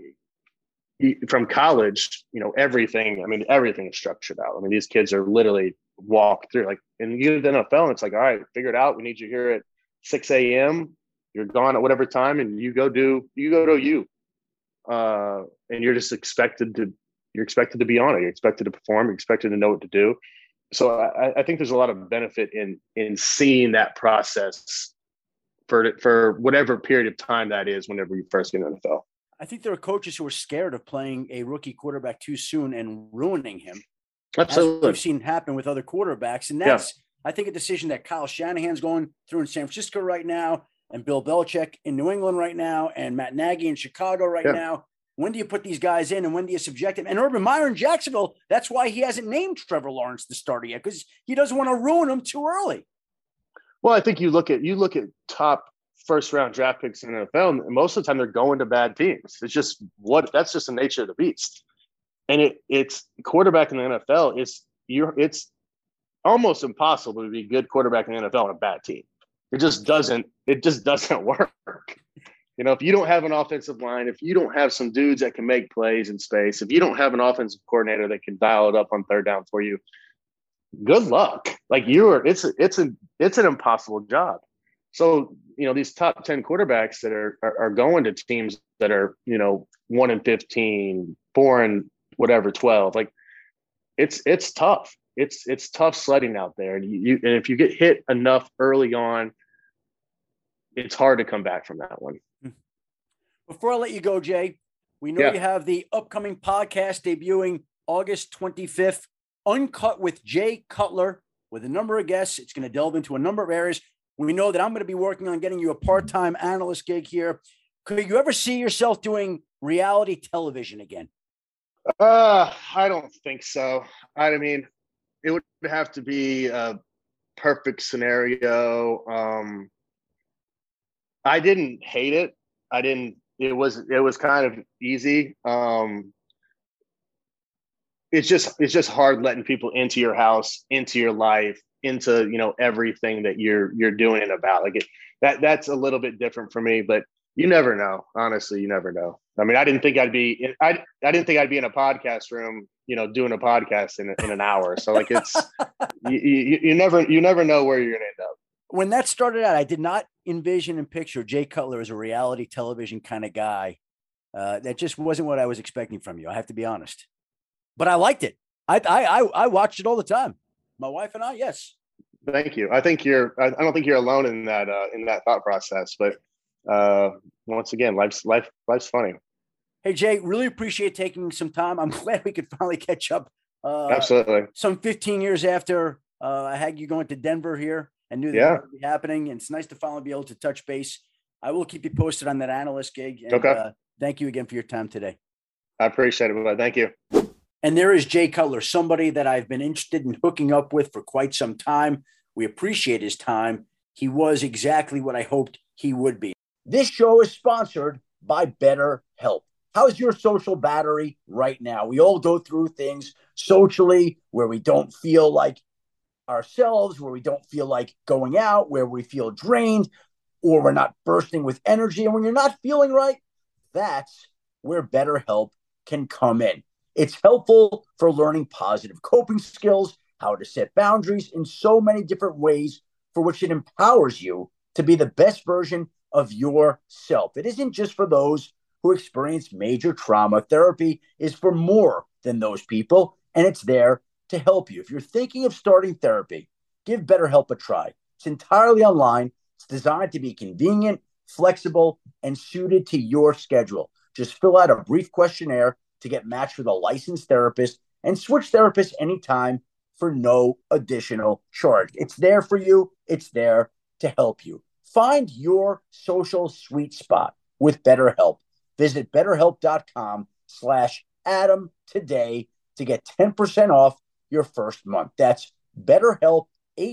from college, you know, everything, I mean, everything is structured out. I mean, these kids are literally walk through like, and you get to the N F L and it's like, all right, figure it out. We need you here at six a.m. You're gone at whatever time and you go do, you go to you. Uh, and you're just expected to, you're expected to be on it. You're expected to perform. You're expected to know what to do. So I, I think there's a lot of benefit in, in seeing that process for, for whatever period of time that is, whenever you first get in the N F L. I think there are coaches who are scared of playing a rookie quarterback too soon and ruining him. Absolutely. As we've seen happen with other quarterbacks. And that's, yeah. I think, a decision that Kyle Shanahan's going through in San Francisco right now, and Bill Belichick in New England right now, and Matt Nagy in Chicago right yeah. now. When do you put these guys in and when do you subject them? And Urban Meyer in Jacksonville, that's why he hasn't named Trevor Lawrence the starter yet, because he doesn't want to ruin him too early. Well, I think you look at you look at top first round draft picks in the N F L, and most of the time they're going to bad teams. It's just what that's just the nature of the beast. And it it's quarterback in the N F L is you're it's almost impossible to be a good quarterback in the N F L on a bad team. It just doesn't, it just doesn't work. You know, if you don't have an offensive line, if you don't have some dudes that can make plays in space, if you don't have an offensive coordinator that can dial it up on third down for you, good luck. Like you're, it's it's an it's an impossible job. So you know these top ten quarterbacks that are, are are going to teams that are you know one and fifteen, four and whatever twelve. Like it's it's tough. It's it's tough sledding out there, and you, you and if you get hit enough early on, it's hard to come back from that one. Before I let you go, Jay, we know yeah. you have the upcoming podcast debuting August twenty-fifth, Uncut with Jay Cutler, with a number of guests. It's going to delve into a number of areas. We know that I'm going to be working on getting you a part-time analyst gig here. Could you ever see yourself doing reality television again? Uh, I don't think so. I mean, it would have to be a perfect scenario. Um, I didn't hate it. I didn't. It was it was kind of easy. Um, it's just it's just hard letting people into your house, into your life, into you know everything that you're you're doing it about. Like it, that that's a little bit different for me. But you never know. Honestly, you never know. I mean, I didn't think I'd be in, I I didn't think I'd be in a podcast room, you know, doing a podcast in in an hour. So like it's you, you you never you never know where you're gonna end up. When that started out, I did not envision and picture Jay Cutler as a reality television kind of guy. Uh, that just wasn't what I was expecting from you. I have to be honest, but I liked it. I, I, I watched it all the time. My wife and I, yes. Thank you. I think you're, I don't think you're alone in that, uh, in that thought process, but uh, once again, life's life, life's funny. Hey Jay, really appreciate taking some time. I'm glad we could finally catch up. Uh, Absolutely. Some fifteen years after uh, I had you going to Denver here. I knew that yeah. would be happening, and it's nice to finally be able to touch base. I will keep you posted on that analyst gig. And, okay. Uh, thank you again for your time today. I appreciate it, brother. Thank you. And there is Jay Cutler, somebody that I've been interested in hooking up with for quite some time. We appreciate his time. He was exactly what I hoped he would be. This show is sponsored by BetterHelp. How's your social battery right now? We all go through things socially where we don't feel like ourselves, where we don't feel like going out, where we feel drained, or we're not bursting with energy. And when you're not feeling right, that's where BetterHelp can come in. It's helpful for learning positive coping skills, how to set boundaries in so many different ways, for which it empowers you to be the best version of yourself. It isn't just for those who experience major trauma. Therapy is for more than those people, and it's there to help you. If you're thinking of starting therapy, give BetterHelp a try. It's entirely online. It's designed to be convenient, flexible, and suited to your schedule. Just fill out a brief questionnaire to get matched with a licensed therapist and switch therapists anytime for no additional charge. It's there for you. It's there to help you. Find your social sweet spot with BetterHelp. Visit betterhelp.com slash Adam today to get ten percent off your first month. That's BetterHelp,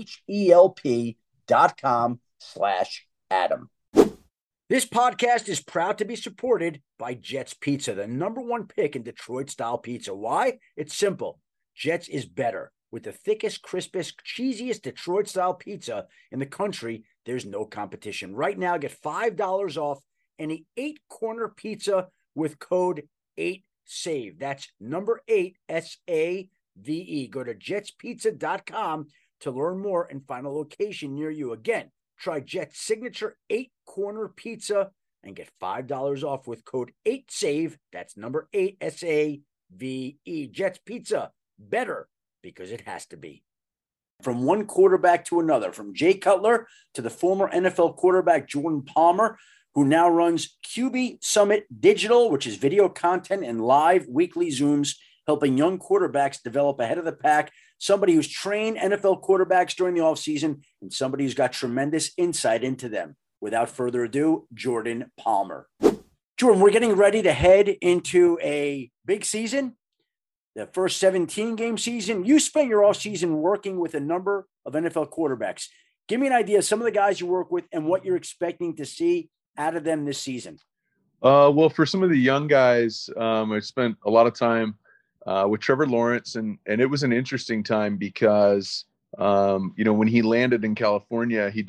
H-E-L-P dot com slash Adam. This podcast is proud to be supported by Jets Pizza, the number one pick in Detroit-style pizza. Why? It's simple. Jets is better. With the thickest, crispest, cheesiest Detroit-style pizza in the country, there's no competition. Right now, get five dollars off any eight-corner pizza with code eight save. That's number eight, S A V E. Go to jets pizza dot com to learn more and find a location near you. Again, try Jet's signature eight-corner pizza and get five dollars off with code eight save. That's number eight, S A V E. Jets Pizza, better because it has to be. From one quarterback to another, from Jay Cutler to the former N F L quarterback Jordan Palmer, who now runs Q B Summit Digital, which is video content and live weekly Zooms, helping young quarterbacks develop ahead of the pack, somebody who's trained N F L quarterbacks during the offseason, and somebody who's got tremendous insight into them. Without further ado, Jordan Palmer. Jordan, we're getting ready to head into a big season, the first seventeen-game season. You spent your offseason working with a number of N F L quarterbacks. Give me an idea of some of the guys you work with and what you're expecting to see out of them this season. Uh, well, for some of the young guys, um, I spent a lot of time uh, with Trevor Lawrence, and and it was an interesting time because, um, you know, when he landed in California, he did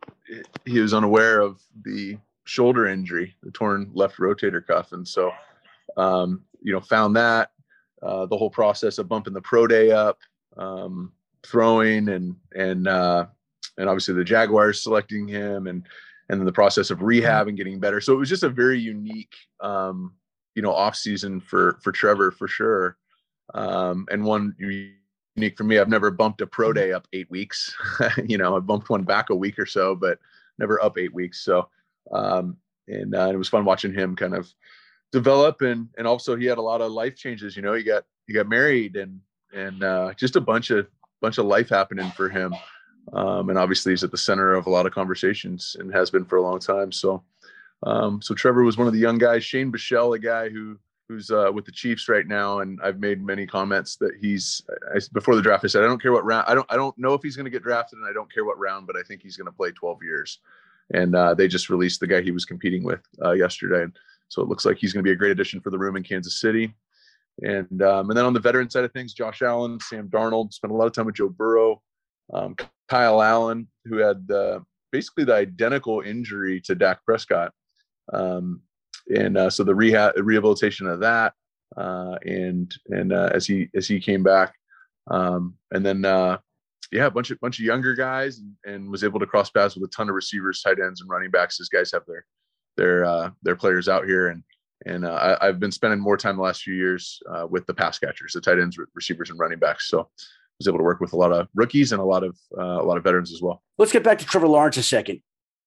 he was unaware of the shoulder injury, the torn left rotator cuff. And so, um, you know, found that, uh, the whole process of bumping the pro day up, um, throwing and, and, uh, and obviously the Jaguars selecting him and, and then the process of rehab and getting better. So it was just a very unique, um, you know, off season for, for Trevor for sure. Um, and one unique for me, I've never bumped a pro day up eight weeks, you know, I bumped one back a week or so, but never up eight weeks. So, um, and uh, it was fun watching him kind of develop. And, and also he had a lot of life changes, you know, he got, he got married and, and, uh, just a bunch of, bunch of life happening for him. Um, and obviously he's at the center of a lot of conversations and has been for a long time. So, um, so Trevor was one of the young guys. Shane Bichelle, a guy who, who's uh, with the Chiefs right now. And I've made many comments that he's I, before the draft, I said, I don't care what round, I don't, I don't know if he's going to get drafted and I don't care what round, but I think he's going to play twelve years. And uh, they just released the guy he was competing with uh, yesterday. And so it looks like he's going to be a great addition for the room in Kansas City. And, um, and then on the veteran side of things, Josh Allen, Sam Darnold, spent a lot of time with Joe Burrow, um, Kyle Allen, who had uh, basically the identical injury to Dak Prescott. Um, and uh, so the rehab rehabilitation of that, uh, and and uh, as he as he came back, um, and then uh, yeah, a bunch of bunch of younger guys, and, and was able to cross paths with a ton of receivers, tight ends, and running backs. These guys have their their uh, their players out here, and and uh, I, I've been spending more time the last few years uh, with the pass catchers, the tight ends, receivers, and running backs. So I was able to work with a lot of rookies and a lot of uh, a lot of veterans as well. Let's get back to Trevor Lawrence a second.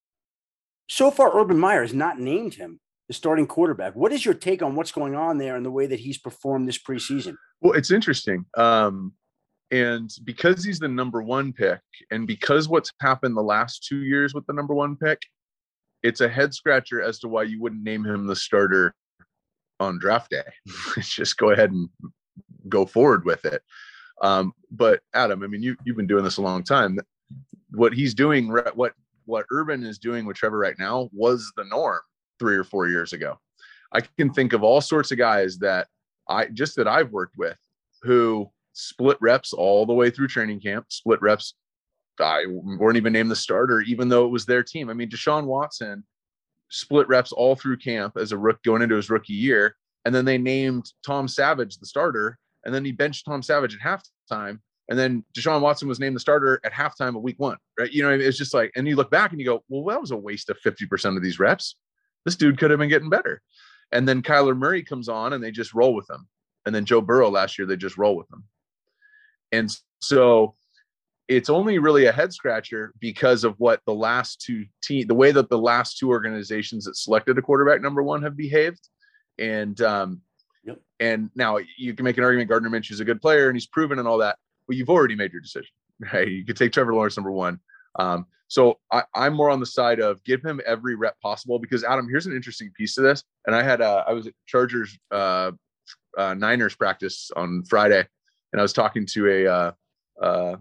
So far, Urban Meyer has not named him the starting quarterback. What is your take on what's going on there and the way that he's performed this preseason? Well, it's interesting. Um, and because he's the number one pick and because what's happened the last two years with the number one pick, it's a head scratcher as to why you wouldn't name him the starter on draft day. Just go ahead and go forward with it. Um, but Adam, I mean, you, you've been doing this a long time. What he's doing, what, what Urban is doing with Trevor right now was the norm three or four years ago. I can think of all sorts of guys that I just that I've worked with who split reps all the way through training camp, split reps. I weren't even named the starter, even though it was their team. I mean, Deshaun Watson split reps all through camp as a rook going into his rookie year. And then they named Tom Savage the starter. And then he benched Tom Savage at halftime. And then Deshaun Watson was named the starter at halftime of week one, right? You know, it's just like, and you look back and you go, well, that was a waste of fifty percent of these reps. This dude could have been getting better. And then Kyler Murray comes on and they just roll with him. And then Joe Burrow last year, they just roll with him. And so it's only really a head scratcher because of what the last two team, the way that the last two organizations that selected a quarterback number one have behaved. And, um, yep. and now you can make an argument Gardner Minshew is a good player and he's proven and all that, but you've already made your decision, right? You could take Trevor Lawrence number one. Um, so I, I'm more on the side of give him every rep possible because Adam, here's an interesting piece to this. And I had, uh, I was at Chargers, uh, uh, Niners practice on Friday and I was talking to a, uh, uh,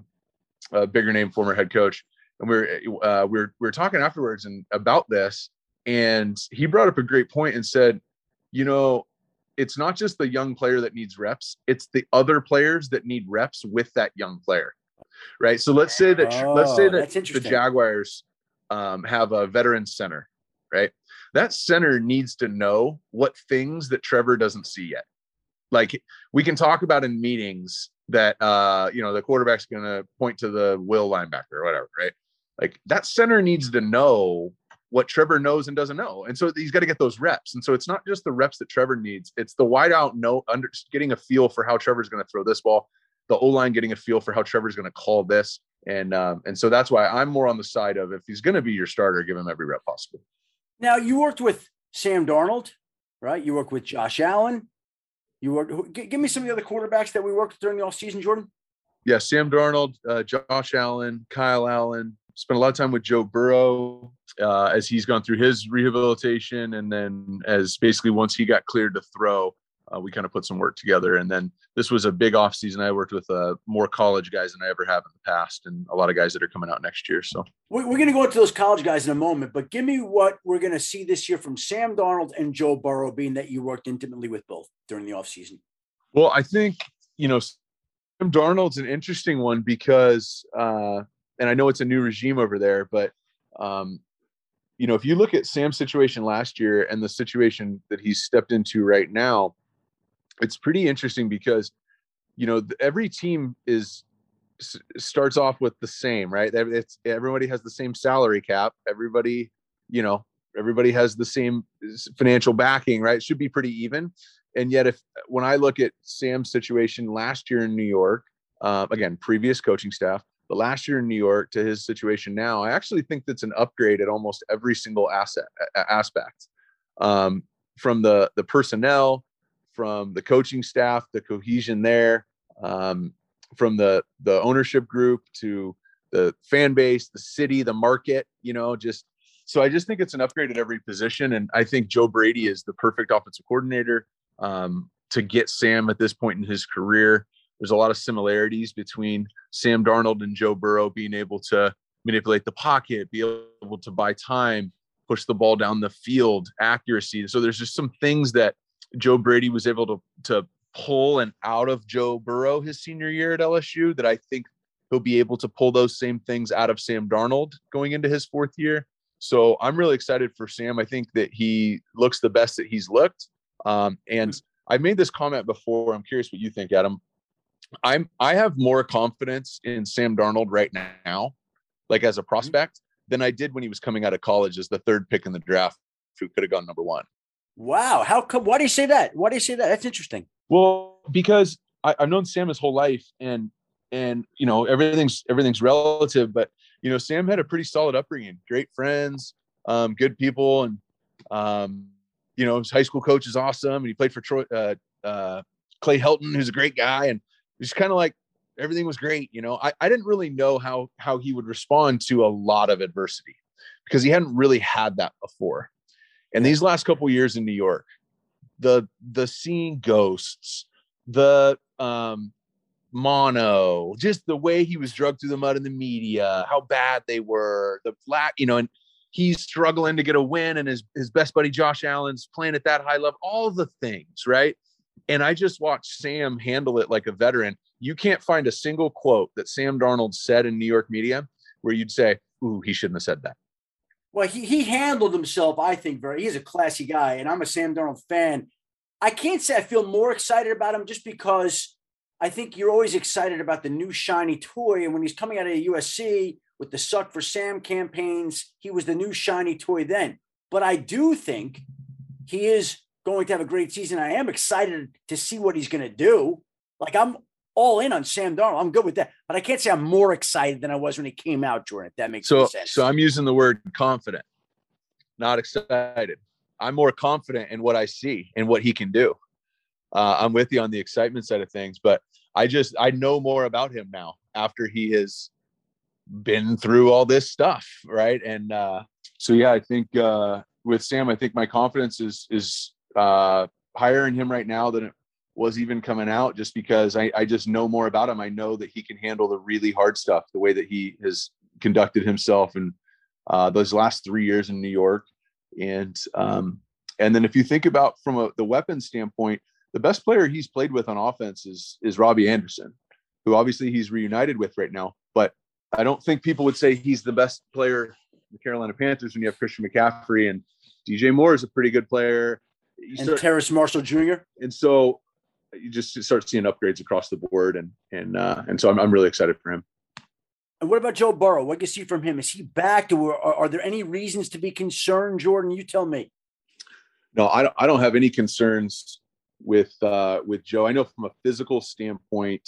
a bigger name, former head coach. And we we're, uh, we we're, we we're talking afterwards and about this. And he brought up a great point and said, you know, it's not just the young player that needs reps. It's the other players that need reps with that young player. Right. So let's say that, oh, let's say that the Jaguars um, have a veteran center, right? That center needs to know what things that Trevor doesn't see yet. Like we can talk about in meetings that, uh, you know, the quarterback's going to point to the will linebacker or whatever, right? Like that center needs to know what Trevor knows and doesn't know. And so he's got to get those reps. And so it's not just the reps that Trevor needs. It's the wideout know, under, getting a feel for how Trevor's going to throw this ball. The O-line getting a feel for how Trevor's going to call this. And um, and so that's why I'm more on the side of if he's going to be your starter, give him every rep possible. Now, you worked with Sam Darnold, right? You worked with Josh Allen. You worked. Give me some of the other quarterbacks that we worked with during the offseason, Jordan. Yeah, Sam Darnold, uh, Josh Allen, Kyle Allen. Spent a lot of time with Joe Burrow uh, as he's gone through his rehabilitation. And then as basically once he got cleared to throw, Uh, we kind of put some work together. And then this was a big off season. I worked with uh, more college guys than I ever have in the past and a lot of guys that are coming out next year. So we're going to go into those college guys in a moment, but give me what we're going to see this year from Sam Darnold and Joe Burrow, being that you worked intimately with both during the off season. Well, I think, you know, Sam Darnold's an interesting one because, uh, and I know it's a new regime over there, but Um, you know, if you look at Sam's situation last year and the situation that he's stepped into right now, it's pretty interesting because, you know, every team is starts off with the same, right? It's everybody has the same salary cap. Everybody, you know, everybody has the same financial backing, right? It should be pretty even. And yet, if when I look at Sam's situation last year in New York, uh, again, previous coaching staff, but last year in New York to his situation now, I actually think that's an upgrade at almost every single asset aspect, um, from the the personnel, from the coaching staff, the cohesion there, um, from the the ownership group to the fan base, the city, the market. You know, just so I just think it's an upgrade at every position, and I think Joe Brady is the perfect offensive coordinator um, to get Sam at this point in his career. There's a lot of similarities between Sam Darnold and Joe Burrow being able to manipulate the pocket, be able to buy time, push the ball down the field, accuracy. So there's just some things that Joe Brady was able to, to pull and out of Joe Burrow his senior year at L S U that I think he'll be able to pull those same things out of Sam Darnold going into his fourth year. So I'm really excited for Sam. I think that he looks the best that he's looked. Um, and I've made this comment before. I'm curious what you think, Adam. I'm I have more confidence in Sam Darnold right now, like as a prospect, than I did when he was coming out of college as the third pick in the draft, who could have gone number one. Wow. How come? Why do you say that? Why do you say that? That's interesting. Well, because I, I've known Sam his whole life, and and you know everything's everything's relative, but you know Sam had a pretty solid upbringing, great friends, um, good people, and um, you know his high school coach is awesome, and he played for Troy, uh, uh, Clay Helton, who's a great guy, and just kind of like everything was great. You know, I, I didn't really know how, how he would respond to a lot of adversity because he hadn't really had that before. And these last couple of years in New York, the, the seeing ghosts, the um, mono, just the way he was drugged through the mud in the media, how bad they were, the flat, you know, and he's struggling to get a win. And his, his best buddy, Josh Allen's playing at that high level, all the things, right? And I just watched Sam handle it like a veteran. You can't find a single quote that Sam Darnold said in New York media where you'd say, ooh, he shouldn't have said that. Well, he he handled himself, I think, very. He's a classy guy, and I'm a Sam Darnold fan. I can't say I feel more excited about him just because I think you're always excited about the new shiny toy. And when he's coming out of U S C with the Suck for Sam campaigns, he was the new shiny toy then. But I do think he is going to have a great season. I am excited to see what he's going to do. Like, I'm all in on Sam Darnold. I'm good with that. But I can't say I'm more excited than I was when he came out, Jordan, if that makes so, sense. So I'm using the word confident, not excited. I'm more confident in what I see and what he can do. Uh, I'm with you on the excitement side of things, but I just, I know more about him now after he has been through all this stuff. Right. And uh, so, yeah, I think uh, with Sam, I think my confidence is, is uh, higher in him right now than it was even coming out, just because I, I just know more about him. I know that he can handle the really hard stuff, the way that he has conducted himself in uh, those last three years in New York. And, um, and then if you think about from a, the weapon standpoint, the best player he's played with on offense is, is Robbie Anderson, who obviously he's reunited with right now, but I don't think people would say he's the best player in the Carolina Panthers when you have Christian McCaffrey, and D J Moore is a pretty good player. You and start, Terrace Marshall Junior And so you just start seeing upgrades across the board. And, and, uh, and so I'm, I'm really excited for him. And what about Joe Burrow? What do you see from him? Is he back? Or are, are there any reasons to be concerned, Jordan? You tell me. No, I don't, I don't have any concerns with, uh, with Joe. I know from a physical standpoint,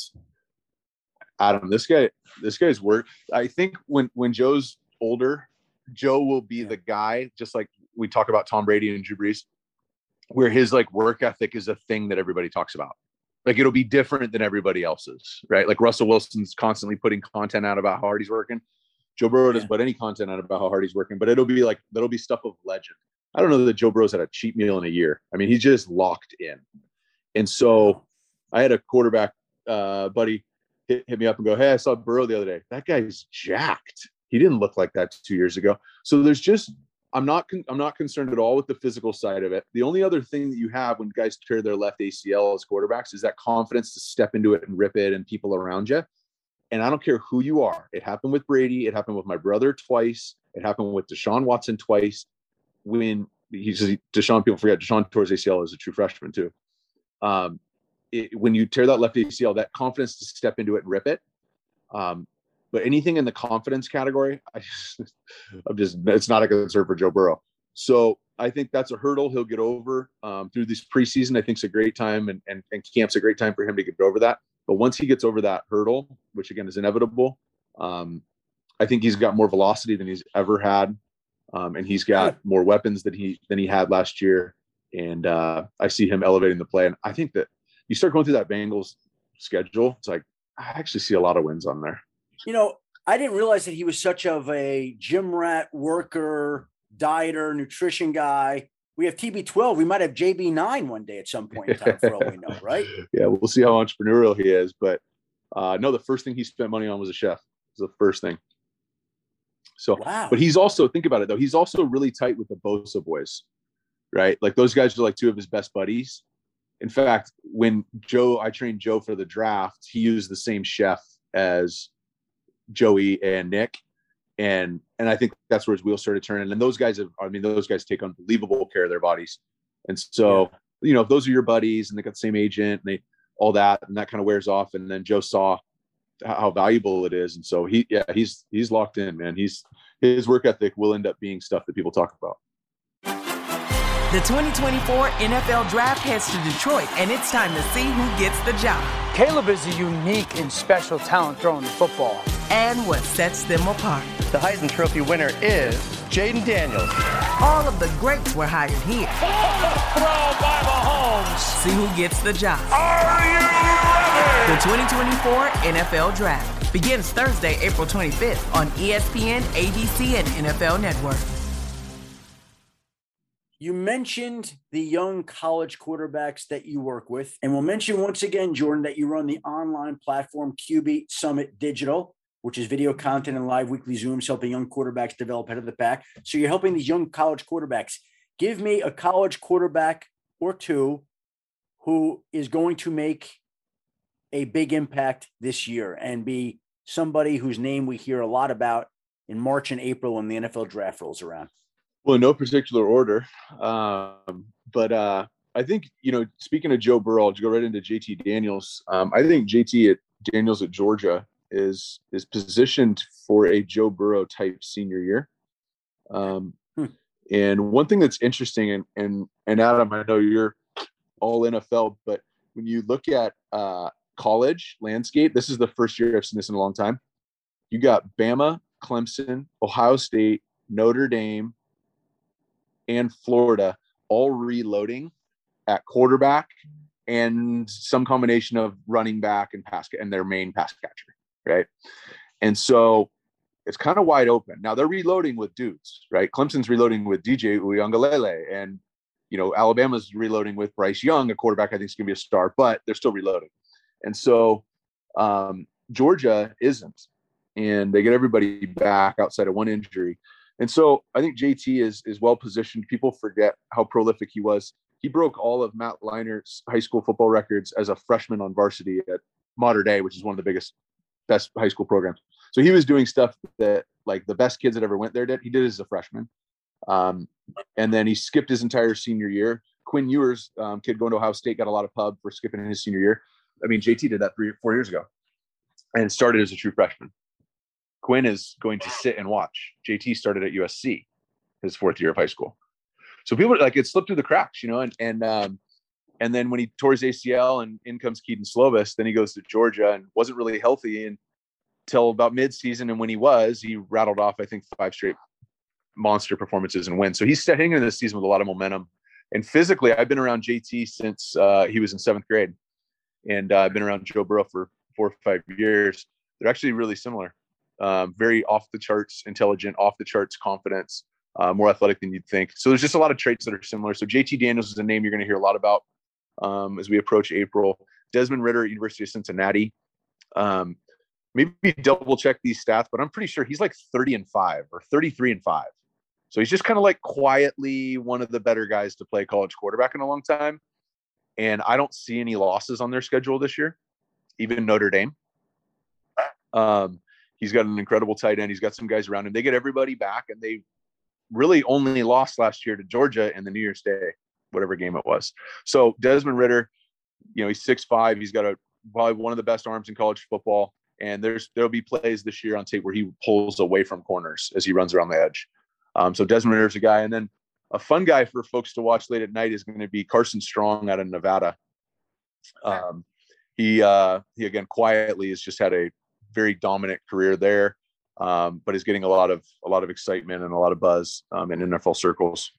Adam, this guy, this guy's work. I think when, when Joe's older, Joe will be the guy, just like we talk about Tom Brady and Drew Brees, where his like work ethic is a thing that everybody talks about. Like it'll be different than everybody else's, right? Like Russell Wilson's constantly putting content out about how hard he's working. Joe Burrow doesn't put any content out about how hard he's working, but it'll be like, that'll be stuff of legend. I don't know that Joe Burrow's had a cheat meal in a year. I mean, he's just locked in. And so I had a quarterback uh, buddy hit, hit me up and go, hey, I saw Burrow the other day. That guy's jacked. He didn't look like that two years ago. So there's just, I'm not, con- I'm not concerned at all with the physical side of it. The only other thing that you have when guys tear their left A C L as quarterbacks is that confidence to step into it and rip it and people around you. And I don't care who you are. It happened with Brady. It happened with my brother twice. It happened with Deshaun Watson twice. When he's Deshaun, people forget Deshaun tore his A C L as a true freshman too. Um, it, when you tear that left A C L, that confidence to step into it and rip it. Um, but anything in the confidence category, I just, I'm just, it's not a concern for Joe Burrow. So I think that's a hurdle he'll get over um, through this preseason. I think it's a great time, and, and, and camp's a great time for him to get over that. But once he gets over that hurdle, which again is inevitable, um, I think he's got more velocity than he's ever had. Um, and he's got more weapons than he, than he had last year. And uh, I see him elevating the play. And I think that you start going through that Bengals schedule, it's like, I actually see a lot of wins on there. You know, I didn't realize that he was such of a gym rat worker, dieter, nutrition guy. We have T B twelve. We might have J B nine one day at some point in time for all we know, right? Yeah, we'll see how entrepreneurial he is. But uh, no, the first thing he spent money on was a chef. It was the first thing. So, wow. But he's also, think about it though, he's also really tight with the Bosa boys, right? Like those guys are like two of his best buddies. In fact, when Joe, I trained Joe for the draft, he used the same chef as Joey and Nick. And, and I think that's where his wheels started turning. And those guys have, I mean, those guys take unbelievable care of their bodies. And so, yeah. you know, if those are your buddies and they got the same agent and they, all that, and that kind of wears off. And then Joe saw how valuable it is. And so he, yeah, he's, he's locked in, man. He's, his work ethic will end up being stuff that people talk about. The twenty twenty-four N F L Draft heads to Detroit, and it's time to see who gets the job. Caleb is a unique and special talent throwing the football. And what sets them apart. The Heisman Trophy winner is Jaden Daniels. All of the greats were hired here. Throw by Mahomes. See who gets the job. Are you ready? The twenty twenty-four N F L Draft begins Thursday, April twenty-fifth on E S P N, A B C, and N F L Network. You mentioned the young college quarterbacks that you work with, and we'll mention once again, Jordan, that you run the online platform Q B Summit Digital, which is video content and live weekly Zooms helping young quarterbacks develop ahead of the pack. So you're helping these young college quarterbacks. Give me a college quarterback or two who is going to make a big impact this year and be somebody whose name we hear a lot about in March and April when the N F L draft rolls around. Well, in no particular order. Um, but uh, I think, you know, speaking of Joe Burrow, I'll go right into J T Daniels. Um, I think J T at Daniels at Georgia is is positioned for a Joe Burrow type senior year. Um, hmm. And one thing that's interesting, and, and, and Adam, I know you're all N F L, but when you look at uh, college landscape, this is the first year I've seen this in a long time. You got Bama, Clemson, Ohio State, Notre Dame, and Florida all reloading at quarterback and some combination of running back and pass and their main pass catcher, right? And so it's kind of wide open. Now they're reloading with dudes, right? Clemson's reloading with D J Uiagalelei, and you know Alabama's reloading with Bryce Young, a quarterback I think is going to be a star, but they're still reloading. And so um, Georgia isn't, and they get everybody back outside of one injury. And so I think J T is is well positioned. People forget how prolific he was. He broke all of Matt Leinert's high school football records as a freshman on varsity at Mater Dei, which is one of the biggest, best high school programs. So he was doing stuff that like the best kids that ever went there did. He did it as a freshman. Um, and then he skipped his entire senior year. Quinn Ewers, um, kid going to Ohio State, got a lot of pub for skipping his senior year. I mean, J T did that three, four years ago and started as a true freshman. Quinn is going to sit and watch. J T started at U S C, his fourth year of high school. So people like it slipped through the cracks, you know, and, and, um, and then when he tore his A C L and in comes Keaton Slovis, then he goes to Georgia and wasn't really healthy until about mid-season. And when he was, he rattled off, I think, five straight monster performances and wins. So he's heading into this season with a lot of momentum. And physically, I've been around J T since uh, he was in seventh grade. And uh, I've been around Joe Burrow for four or five years. They're actually really similar. Um, very off the charts, intelligent, off the charts confidence, uh, more athletic than you'd think. So there's just a lot of traits that are similar. So J T Daniels is a name you're going to hear a lot about um, as we approach April. Desmond Ridder at University of Cincinnati. Um, maybe double check these stats, but I'm pretty sure he's like thirty and five or thirty-three and five. So he's just kind of like quietly one of the better guys to play college quarterback in a long time. And I don't see any losses on their schedule this year, even Notre Dame. Um, He's got an incredible tight end. He's got some guys around him. They get everybody back, and they really only lost last year to Georgia in the New Year's Day, whatever game it was. So Desmond Ridder, you know, he's six five. He's got a probably one of the best arms in college football. And there's there'll be plays this year on tape where he pulls away from corners as he runs around the edge. Um, so Desmond Ridder's a guy. And then a fun guy for folks to watch late at night is going to be Carson Strong out of Nevada. Um, he, uh, he again, quietly has just had a very dominant career there, um, but is getting a lot of a lot of excitement and a lot of buzz um, in N F L circles.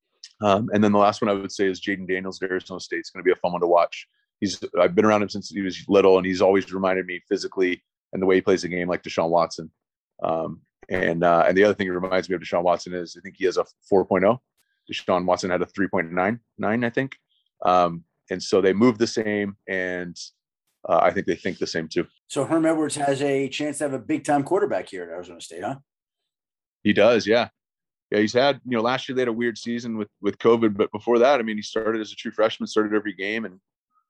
Um, and then the last one I would say is Jaden Daniels at Arizona State. It's going to be a fun one to watch. He's I've been around him since he was little, and he's always reminded me physically and the way he plays the game like Deshaun Watson. Um, and uh, and the other thing that reminds me of Deshaun Watson is I think he has a four point oh. Deshaun Watson had a three point nine nine, I think. Um, and so they move the same, and uh, I think they think the same too. So Herm Edwards has a chance to have a big-time quarterback here at Arizona State, huh? He does, yeah. Yeah, he's had, you know, last year they had a weird season with, with COVID, but before that, I mean, he started as a true freshman, started every game, and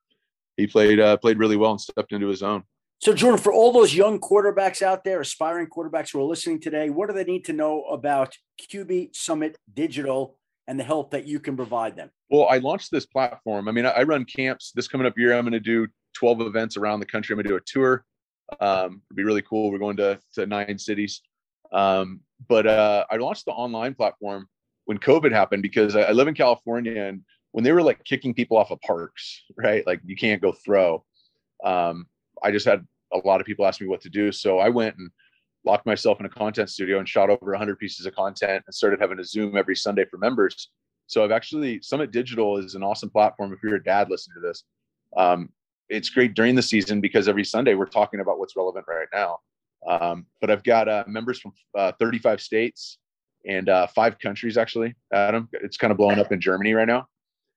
he played uh, played really well and stepped into his own. So, Jordan, for all those young quarterbacks out there, aspiring quarterbacks who are listening today, what do they need to know about Q B Summit Digital and the help that you can provide them? Well, I launched this platform. I mean, I, I run camps. This coming up year, I'm going to do twelve events around the country. I'm going to do a tour. Um, it'd be really cool. We're going to, to nine cities. Um, but uh, I launched the online platform when COVID happened because I, I live in California, and when they were like kicking people off of parks, right? Like you can't go throw. Um, I just had a lot of people ask me what to do. So I went and locked myself in a content studio and shot over one hundred pieces of content and started having a Zoom every Sunday for members. So I've actually, Summit Digital is an awesome platform. If you're a dad listening to this, um, it's great during the season because every Sunday we're talking about what's relevant right now. Um, but I've got uh, members from uh, thirty-five states and uh, five countries, actually, Adam. It's kind of blowing up in Germany right now.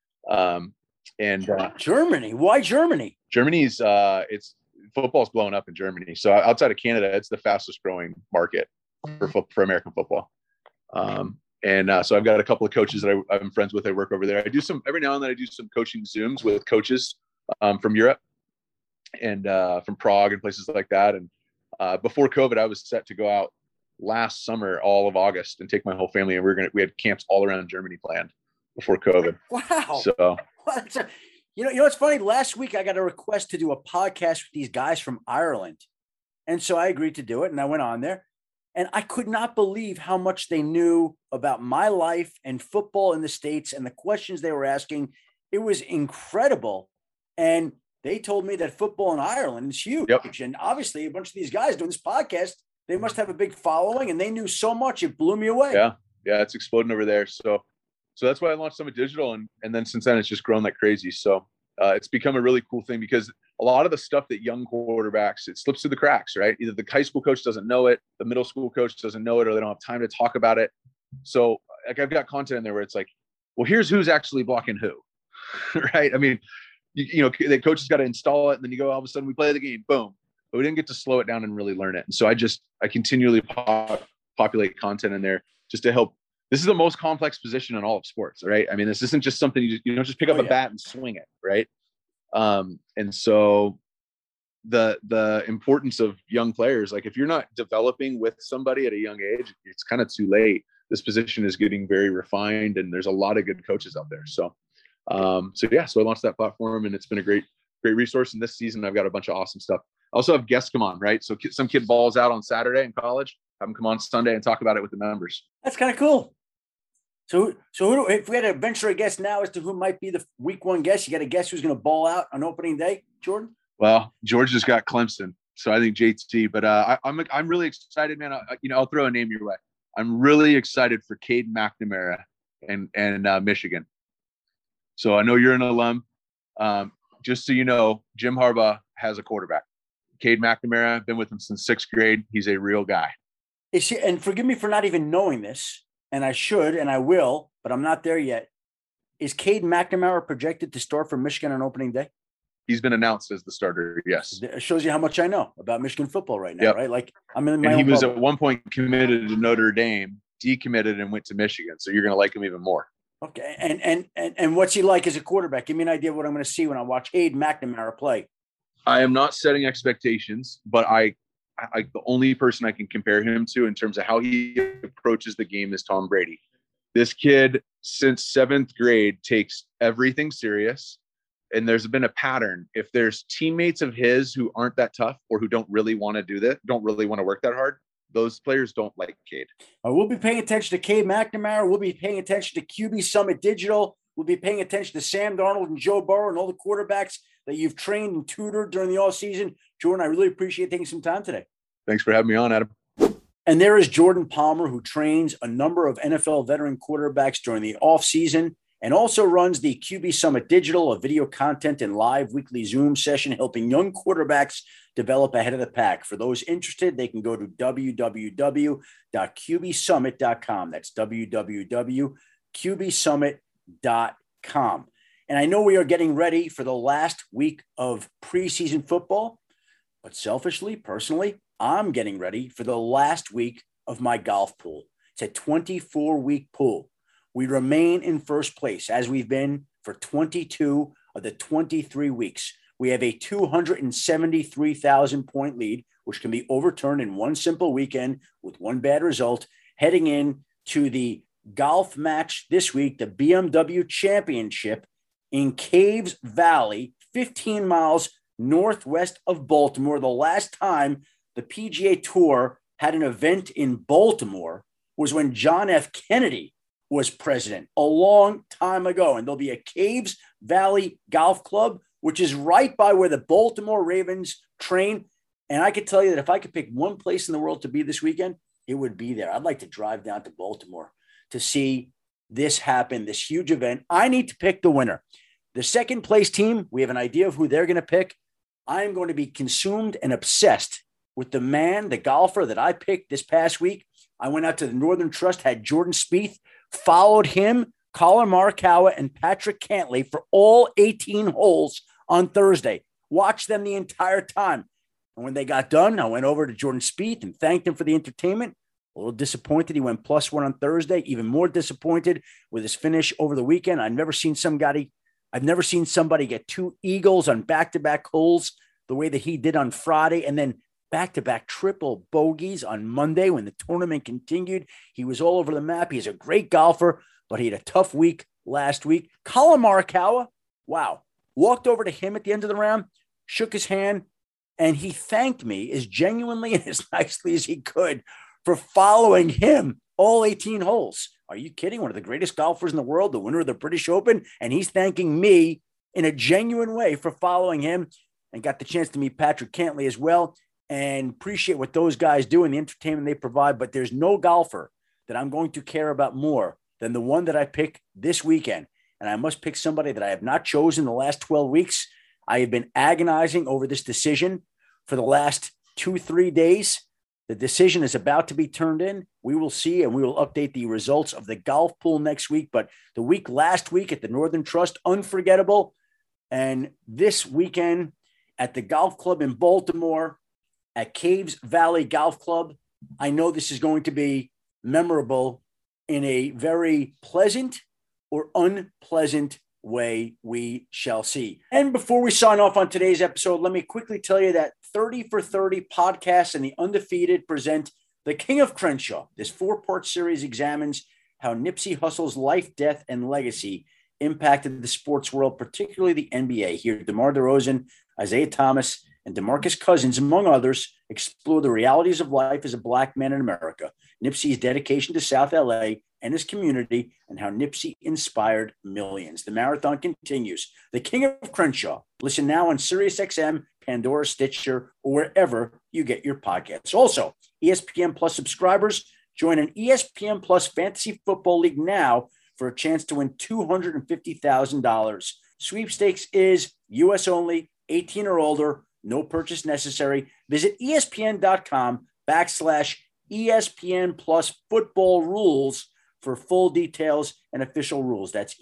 Um, and uh, Germany, why Germany? Germany's, uh, it's, football's blowing up in Germany. So outside of Canada, it's the fastest growing market for, for American football. Um, and uh, so I've got a couple of coaches that I, I'm friends with. I work over there. I do some, every now and then I do some coaching Zooms with coaches um, from Europe and uh, from Prague and places like that. And uh, before COVID, I was set to go out last summer, all of August, and take my whole family. And we we're going to, we had camps all around Germany planned before COVID. Wow. So, what? You know, you know, it's funny. Last week, I got a request to do a podcast with these guys from Ireland. And so I agreed to do it. And I went on there. And I could not believe how much they knew about my life and football in the States and the questions they were asking. It was incredible. And they told me that football in Ireland is huge. Yep. And obviously, a bunch of these guys doing this podcast, they must have a big following. And they knew so much. It blew me away. Yeah. Yeah. It's exploding over there. So, So that's why I launched Summit Digital. And, and then since then, it's just grown like crazy. So uh, it's become a really cool thing because a lot of the stuff that young quarterbacks, it slips through the cracks, right? Either the high school coach doesn't know it, the middle school coach doesn't know it, or they don't have time to talk about it. So like I've got content in there where it's like, well, here's who's actually blocking who, right? I mean, you, you know, the coach has got to install it. And then you go, all of a sudden we play the game, boom. But we didn't get to slow it down and really learn it. And so I just, I continually pop, populate content in there just to help. This is the most complex position in all of sports, right? I mean, this isn't just something you, just, you don't just pick up oh, a yeah. bat and swing it, right? Um, and so the the importance of young players, like if you're not developing with somebody at a young age, it's kind of too late. This position is getting very refined, and there's a lot of good coaches out there. So, um, so yeah, so I launched that platform, and it's been a great, great resource. And this season, I've got a bunch of awesome stuff. I also have guests come on, right? So some kid balls out on Saturday in college, have them come on Sunday and talk about it with the members. That's kind of cool. So, so who do, if we had to venture a guess now as to who might be the week one guest, you got to guess who's going to ball out on opening day, Jordan? Well, George just got Clemson, so I think J T. But uh, I, I'm I'm really excited, man. I, you know, I'll throw a name your way. I'm really excited for Cade McNamara and and uh, Michigan. So I know you're an alum. Um, just so you know, Jim Harbaugh has a quarterback. Cade McNamara, I've been with him since sixth grade. He's a real guy. Is he, and forgive me for not even knowing this, and I should and I will, but I'm not there yet. Is Cade McNamara projected to start for Michigan on opening day? He's been announced as the starter, yes. It shows you how much I know about Michigan football right now, Yep. right? Like I'm in my And he own was bubble. at one point committed to Notre Dame, decommitted and went to Michigan. So you're going to like him even more. Okay, and, and and and what's he like as a quarterback? Give me an idea of what I'm going to see when I watch Cade McNamara play. I am not setting expectations, but I like the only person I can compare him to in terms of how he approaches the game is Tom Brady. This kid, since seventh grade, takes everything serious. And there's been a pattern. If there's teammates of his who aren't that tough or who don't really want to do that, don't really want to work that hard, those players don't like Cade. Uh, we'll be paying attention to Cade McNamara. We'll be paying attention to Q B Summit Digital. We'll be paying attention to Sam Darnold and Joe Burrow and all the quarterbacks that you've trained and tutored during the offseason. Jordan, I really appreciate taking some time today. Thanks for having me on, Adam. And there is Jordan Palmer, who trains a number of N F L veteran quarterbacks during the offseason and also runs the Q B Summit Digital, a video content and live weekly Zoom session helping young quarterbacks develop ahead of the pack. For those interested, they can go to w w w dot q b summit dot com. That's w w w dot q b summit dot com. And I know we are getting ready for the last week of preseason football, but selfishly, personally, I'm getting ready for the last week of my golf pool. It's a twenty-four week pool. We remain in first place as we've been for twenty-two of the twenty-three weeks. We have a two hundred seventy-three thousand point lead, which can be overturned in one simple weekend with one bad result, heading in to the golf match this week, the B M W Championship in Caves Valley, fifteen miles northwest of Baltimore. The last time the P G A Tour had an event in Baltimore was when John F. Kennedy was president a long time ago. And there'll be a Caves Valley Golf Club, which is right by where the Baltimore Ravens train. And I could tell you that if I could pick one place in the world to be this weekend, it would be there. I'd like to drive down to Baltimore to see this happen, this huge event. I need to pick the winner. The second place team, we have an idea of who they're going to pick. I'm going to be consumed and obsessed with the man, the golfer that I picked this past week. I went out to the Northern Trust, had Jordan Spieth, followed him, Colin Morikawa, and Patrick Cantlay for all eighteen holes on Thursday. Watched them the entire time. And when they got done, I went over to Jordan Spieth and thanked him for the entertainment. A little disappointed he went plus one on Thursday. Even more disappointed with his finish over the weekend. I've never seen somebody, I've never seen somebody get two eagles on back-to-back holes the way that he did on Friday, and then back-to-back triple bogeys on Monday when the tournament continued. He was all over the map. He's a great golfer, but he had a tough week last week. Colin Morikawa, wow, walked over to him at the end of the round, shook his hand, and he thanked me as genuinely and as nicely as he could for following him all eighteen holes. Are you kidding? One of the greatest golfers in the world, the winner of the British Open, and he's thanking me in a genuine way for following him, and got the chance to meet Patrick Cantlay as well and appreciate what those guys do and the entertainment they provide. But there's no golfer that I'm going to care about more than the one that I pick this weekend. And I must pick somebody that I have not chosen the last twelve weeks. I have been agonizing over this decision for the last two, three days. The decision is about to be turned in. We will see, and we will update the results of the golf pool next week. But the week last week at the Northern Trust, unforgettable. And this weekend at the golf club in Baltimore, at Caves Valley Golf Club, I know this is going to be memorable in a very pleasant or unpleasant way. We shall see. And before we sign off on today's episode, let me quickly tell you that thirty for thirty Podcasts and The Undefeated present The King of Crenshaw. This four-part series examines how Nipsey Hussle's life, death, and legacy impacted the sports world, particularly the N B A. Here, DeMar DeRozan, Isaiah Thomas, and DeMarcus Cousins, among others, explore the realities of life as a black man in America, Nipsey's dedication to South L A and his community, and how Nipsey inspired millions. The marathon continues. The King of Crenshaw. Listen now on SiriusXM, Pandora, Stitcher, or wherever you get your podcasts. Also, E S P N Plus subscribers, join an E S P N Plus Fantasy Football League now for a chance to win two hundred fifty thousand dollars. Sweepstakes is U S only, eighteen or older, no purchase necessary. Visit ESPN.com backslash ESPN Plus Football Rules for full details and official rules. That's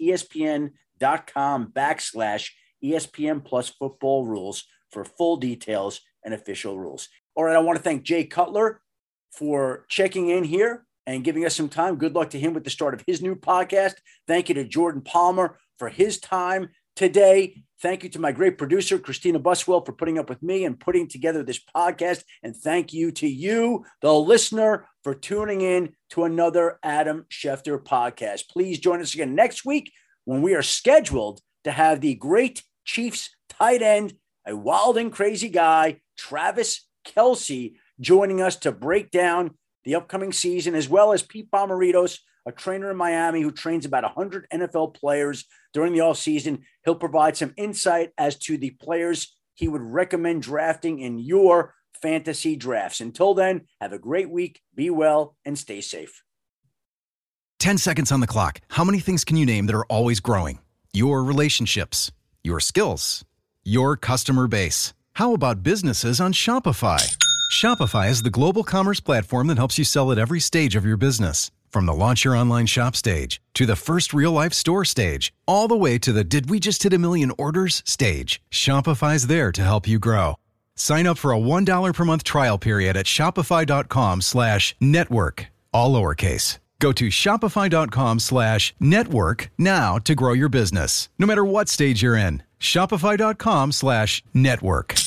ESPN.com backslash ESPN Plus Football Rules for full details and official rules. All right, I want to thank Jay Cutler for checking in here and giving us some time. Good luck to him with the start of his new podcast. Thank you to Jordan Palmer for his time today. Thank you to my great producer, Christina Buswell, for putting up with me and putting together this podcast. And thank you to you, the listener, for tuning in to another Adam Schefter podcast. Please join us again next week when we are scheduled to have the great Chiefs tight end, a wild and crazy guy, Travis Kelce, joining us to break down the upcoming season, as well as Pete Bomeritos, a trainer in Miami who trains about one hundred N F L players during the offseason. He'll provide some insight as to the players he would recommend drafting in your fantasy drafts. Until then, have a great week, be well, and stay safe. ten seconds on the clock. How many things can you name that are always growing? Your relationships, your skills, your customer base. How about businesses on Shopify? Shopify is the global commerce platform that helps you sell at every stage of your business. From the launch your online shop stage, to the first real-life store stage, all the way to the did we just hit a million orders stage, Shopify's there to help you grow. Sign up for a one dollar per month trial period at shopify.com slash network, all lowercase. Go to shopify.com slash network now to grow your business, no matter what stage you're in. Shopify.com slash network.